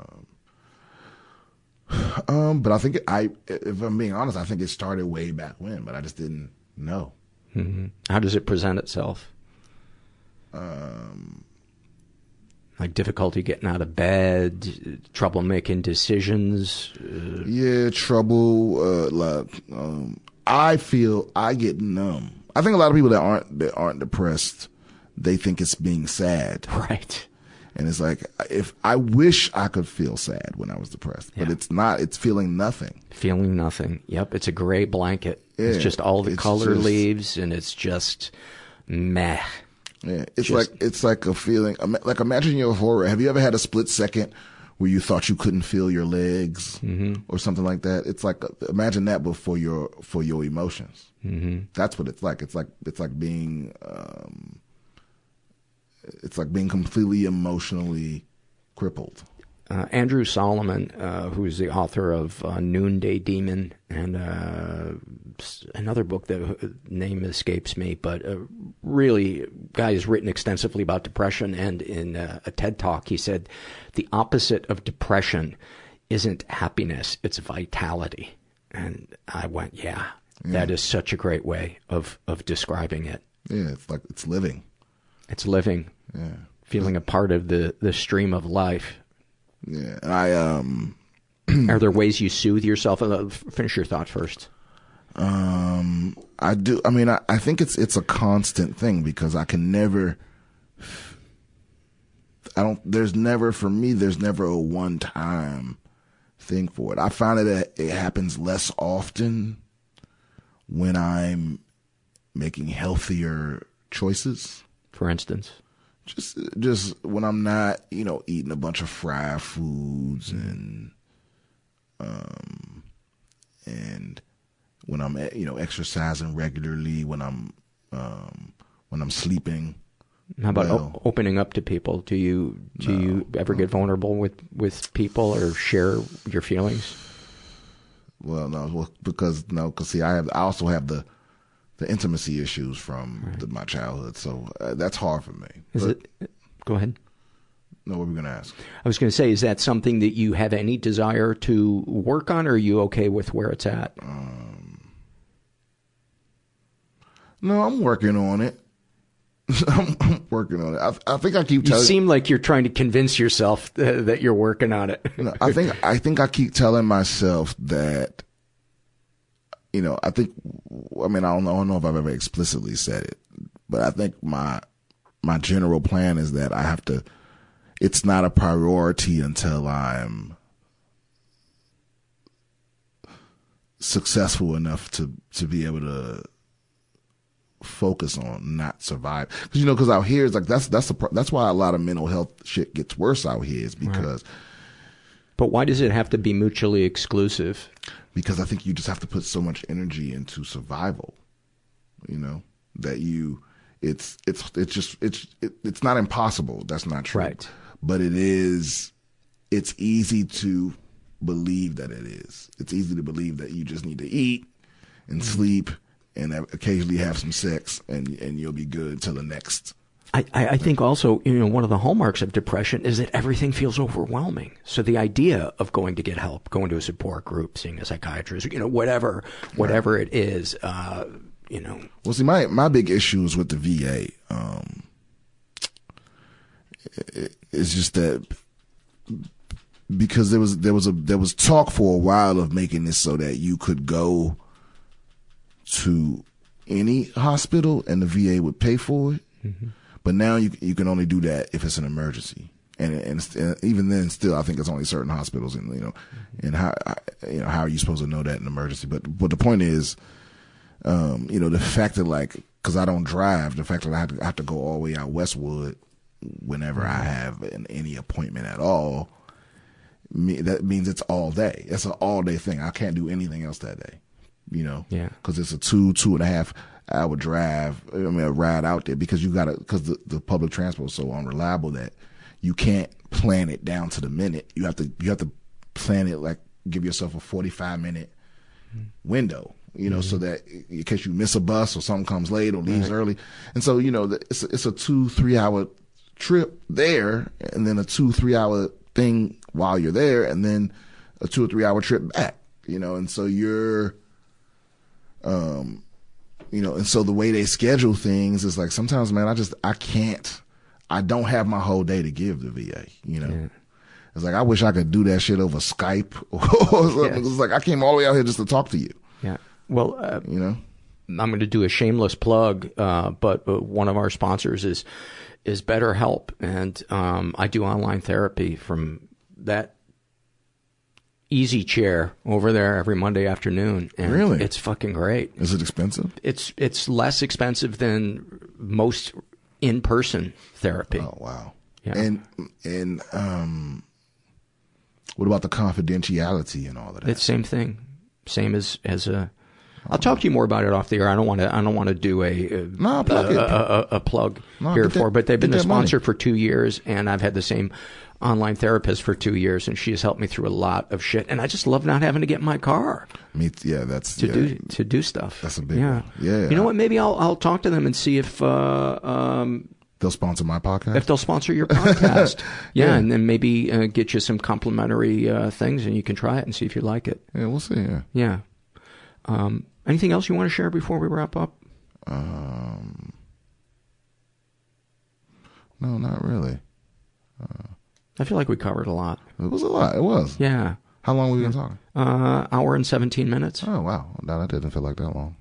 But I think if I'm being honest, I think it started way back when, but I just didn't know. Mm-hmm. How does it present itself? Like difficulty getting out of bed, trouble making decisions. Yeah, trouble. I feel I get numb. I think a lot of people that aren't depressed, they think it's being sad. Right. And it's like, if I wish I could feel sad when I was depressed, but it's not. It's feeling nothing. Feeling nothing. Yep. It's a gray blanket. Yeah, it's just all the color leaves, and it's just meh. Yeah. It's like a feeling. Like imagine your horror. Have you ever had a split second where you thought you couldn't feel your legs or something like that? It's like, imagine that, but for your emotions. Mm-hmm. That's what it's like. It's like being. It's like being completely emotionally crippled. Andrew Solomon, who's the author of Noonday Demon and another book that name escapes me, but really, guy has written extensively about depression. And in a TED Talk, he said the opposite of depression isn't happiness; it's vitality. And I went, yeah. That is such a great way of describing it. Yeah, it's like it's living. It's living. Yeah. Feeling a part of the stream of life. Yeah. Are there ways you soothe yourself? Finish your thought first. I do. I mean, I think it's a constant thing because I can never, there's never a one time thing for it. I find that it happens less often when I'm making healthier choices. For instance? Just when I'm not, eating a bunch of fried foods and when I'm, exercising regularly, when I'm sleeping. How about opening up to people? Do you ever get vulnerable with people or share your feelings? Well, no, because see, I also have the intimacy issues from my childhood, so that's hard for me. Go ahead. No, what were we going to ask? I was going to say, is that something that you have any desire to work on, or are you okay with where it's at? No, I'm working on it. I'm working on it. I think I keep telling you. seem like you're trying to convince yourself that you're working on it. No, I think I keep telling myself that, I don't know if I've ever explicitly said it, but I think my general plan is that it's not a priority until I'm successful enough to be able to focus on not survive. Because out here it's like that's why a lot of mental health shit gets worse out here is because. Right. But why does it have to be mutually exclusive? Because I think you just have to put so much energy into survival, that it's not impossible. That's not true. Right. But it's easy to believe that it is. It's easy to believe that you just need to eat and sleep and occasionally have some sex and you'll be good till the next. I think also, one of the hallmarks of depression is that everything feels overwhelming. So the idea of going to get help, going to a support group, seeing a psychiatrist, whatever it is, Well, see, my big issue is with the VA. It's just that because there was talk for a while of making this so that you could go to any hospital and the VA would pay for it. Mm-hmm. But now you can only do that if it's an emergency, and even then, still, I think it's only certain hospitals, and and how are you supposed to know that in an emergency? But the point is, the fact that because I don't drive, the fact that I have to go all the way out Westwood whenever I have any appointment at all, that means it's all day. It's an all day thing. I can't do anything else that day you know, Yeah. cause it's a 2.5 hour drive. I mean, a ride out there because cause the public transport is so unreliable that you can't plan it down to the minute. You have to plan it like give yourself a 45-minute window, you know, so that in case you miss a bus or something comes late or leaves early. And so, you know, it's a 2-3 hour trip there and then a 2-3 hour thing while you're there and then a 2 or 3 hour trip back, you know, and so you're, you know, and so the way they schedule things is like sometimes, man, I don't have my whole day to give the VA, you know. Yeah. It's like I wish I could do that shit over Skype or something. It's like I came all the way out here just to talk to you. Yeah. Well, you know, I'm going to do a shameless plug, but one of our sponsors is BetterHelp, and I do online therapy from that easy chair over there every Monday afternoon. And really? It's fucking great. Is it expensive? It's less expensive than most in-person therapy. Oh, wow. Yeah. And what about the confidentiality and all of that? It's same thing. Same as a. I'll talk to you more about it off the air. I don't want to do a plug here but they've been a sponsor for 2 years, and I've had the same online therapist for 2 years, and she has helped me through a lot of shit. And I just love not having to get in my car. To do stuff. That's a big one. Yeah. You know what? Maybe I'll talk to them and see if they'll sponsor my podcast. If they'll sponsor your podcast, yeah, and then maybe get you some complimentary things, and you can try it and see if you like it. Yeah, we'll see. Yeah. Anything else you want to share before we wrap up? No, not really. I feel like we covered a lot. It was a lot. It was. Yeah. How long were we been talking? Hour and 17 minutes. Oh, wow. No, that didn't feel like that long.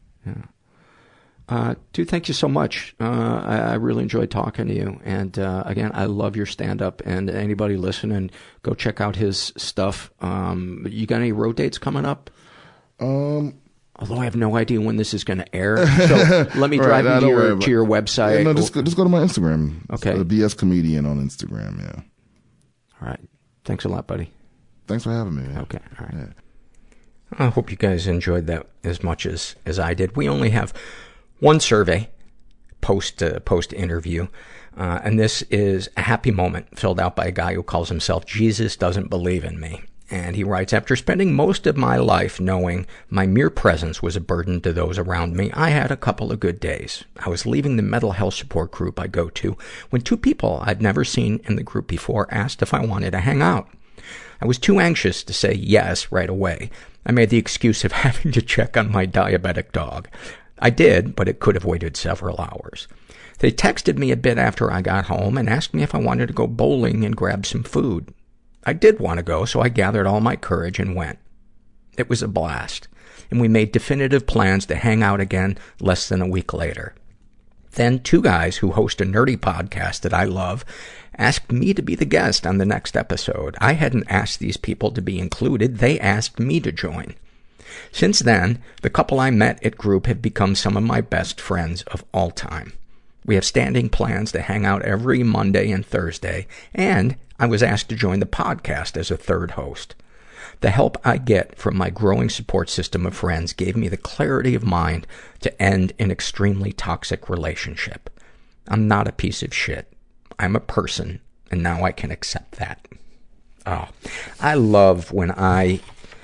Yeah. Dude, thank you so much. I really enjoyed talking to you. And, again, I love your stand-up. And anybody listening, go check out his stuff. You got any road dates coming up? Although I have no idea when this is going to air. So let me drive you to your website. Yeah, no, just go to my Instagram. Okay. The BS Comedian on Instagram, yeah. All right. Thanks a lot, buddy. Thanks for having me, man. Okay. All right. Yeah. I hope you guys enjoyed that as much as I did. We only have one survey post interview, and this is a happy moment filled out by a guy who calls himself Jesus Doesn't Believe in Me. And he writes, after spending most of my life knowing my mere presence was a burden to those around me, I had a couple of good days. I was leaving the mental health support group I go to when two people I'd never seen in the group before asked if I wanted to hang out. I was too anxious to say yes right away. I made the excuse of having to check on my diabetic dog. I did, but it could have waited several hours. They texted me a bit after I got home and asked me if I wanted to go bowling and grab some food. I did want to go, so I gathered all my courage and went. It was a blast, and we made definitive plans to hang out again less than a week later. Then two guys who host a nerdy podcast that I love asked me to be the guest on the next episode. I hadn't asked these people to be included. They asked me to join. Since then, the couple I met at group have become some of my best friends of all time. We have standing plans to hang out every Monday and Thursday, and I was asked to join the podcast as a third host. The help I get from my growing support system of friends gave me the clarity of mind to end an extremely toxic relationship. I'm not a piece of shit. I'm a person, and now I can accept that. Oh, I love when I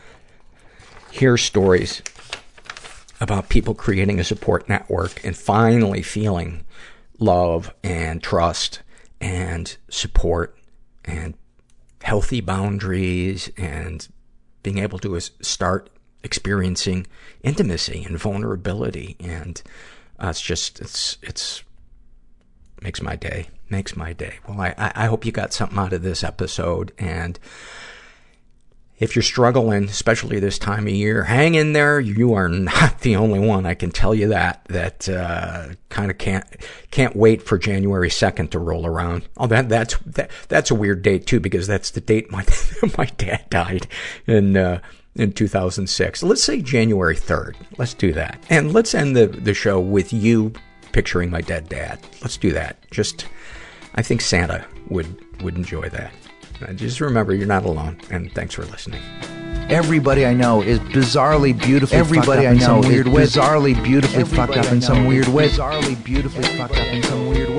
hear stories about people creating a support network and finally feeling love and trust and support and healthy boundaries and being able to start experiencing intimacy and vulnerability. And it's makes my day. Well, I hope you got something out of this episode. And if you're struggling, especially this time of year, hang in there. You are not the only one. I can tell you that kind of can't wait for January 2nd to roll around. Oh, that's a weird date too, because that's the date my dad died in 2006. Let's say January 3rd. Let's do that. And let's end the show with you picturing my dead dad. Let's do that. I think Santa would enjoy that. Just remember, you're not alone, and thanks for listening. Everybody I know is bizarrely beautifully fucked up in some weird way. Bizarrely beautifully fucked up in some weird way. Bizarrely beautifully fucked up in some weird way.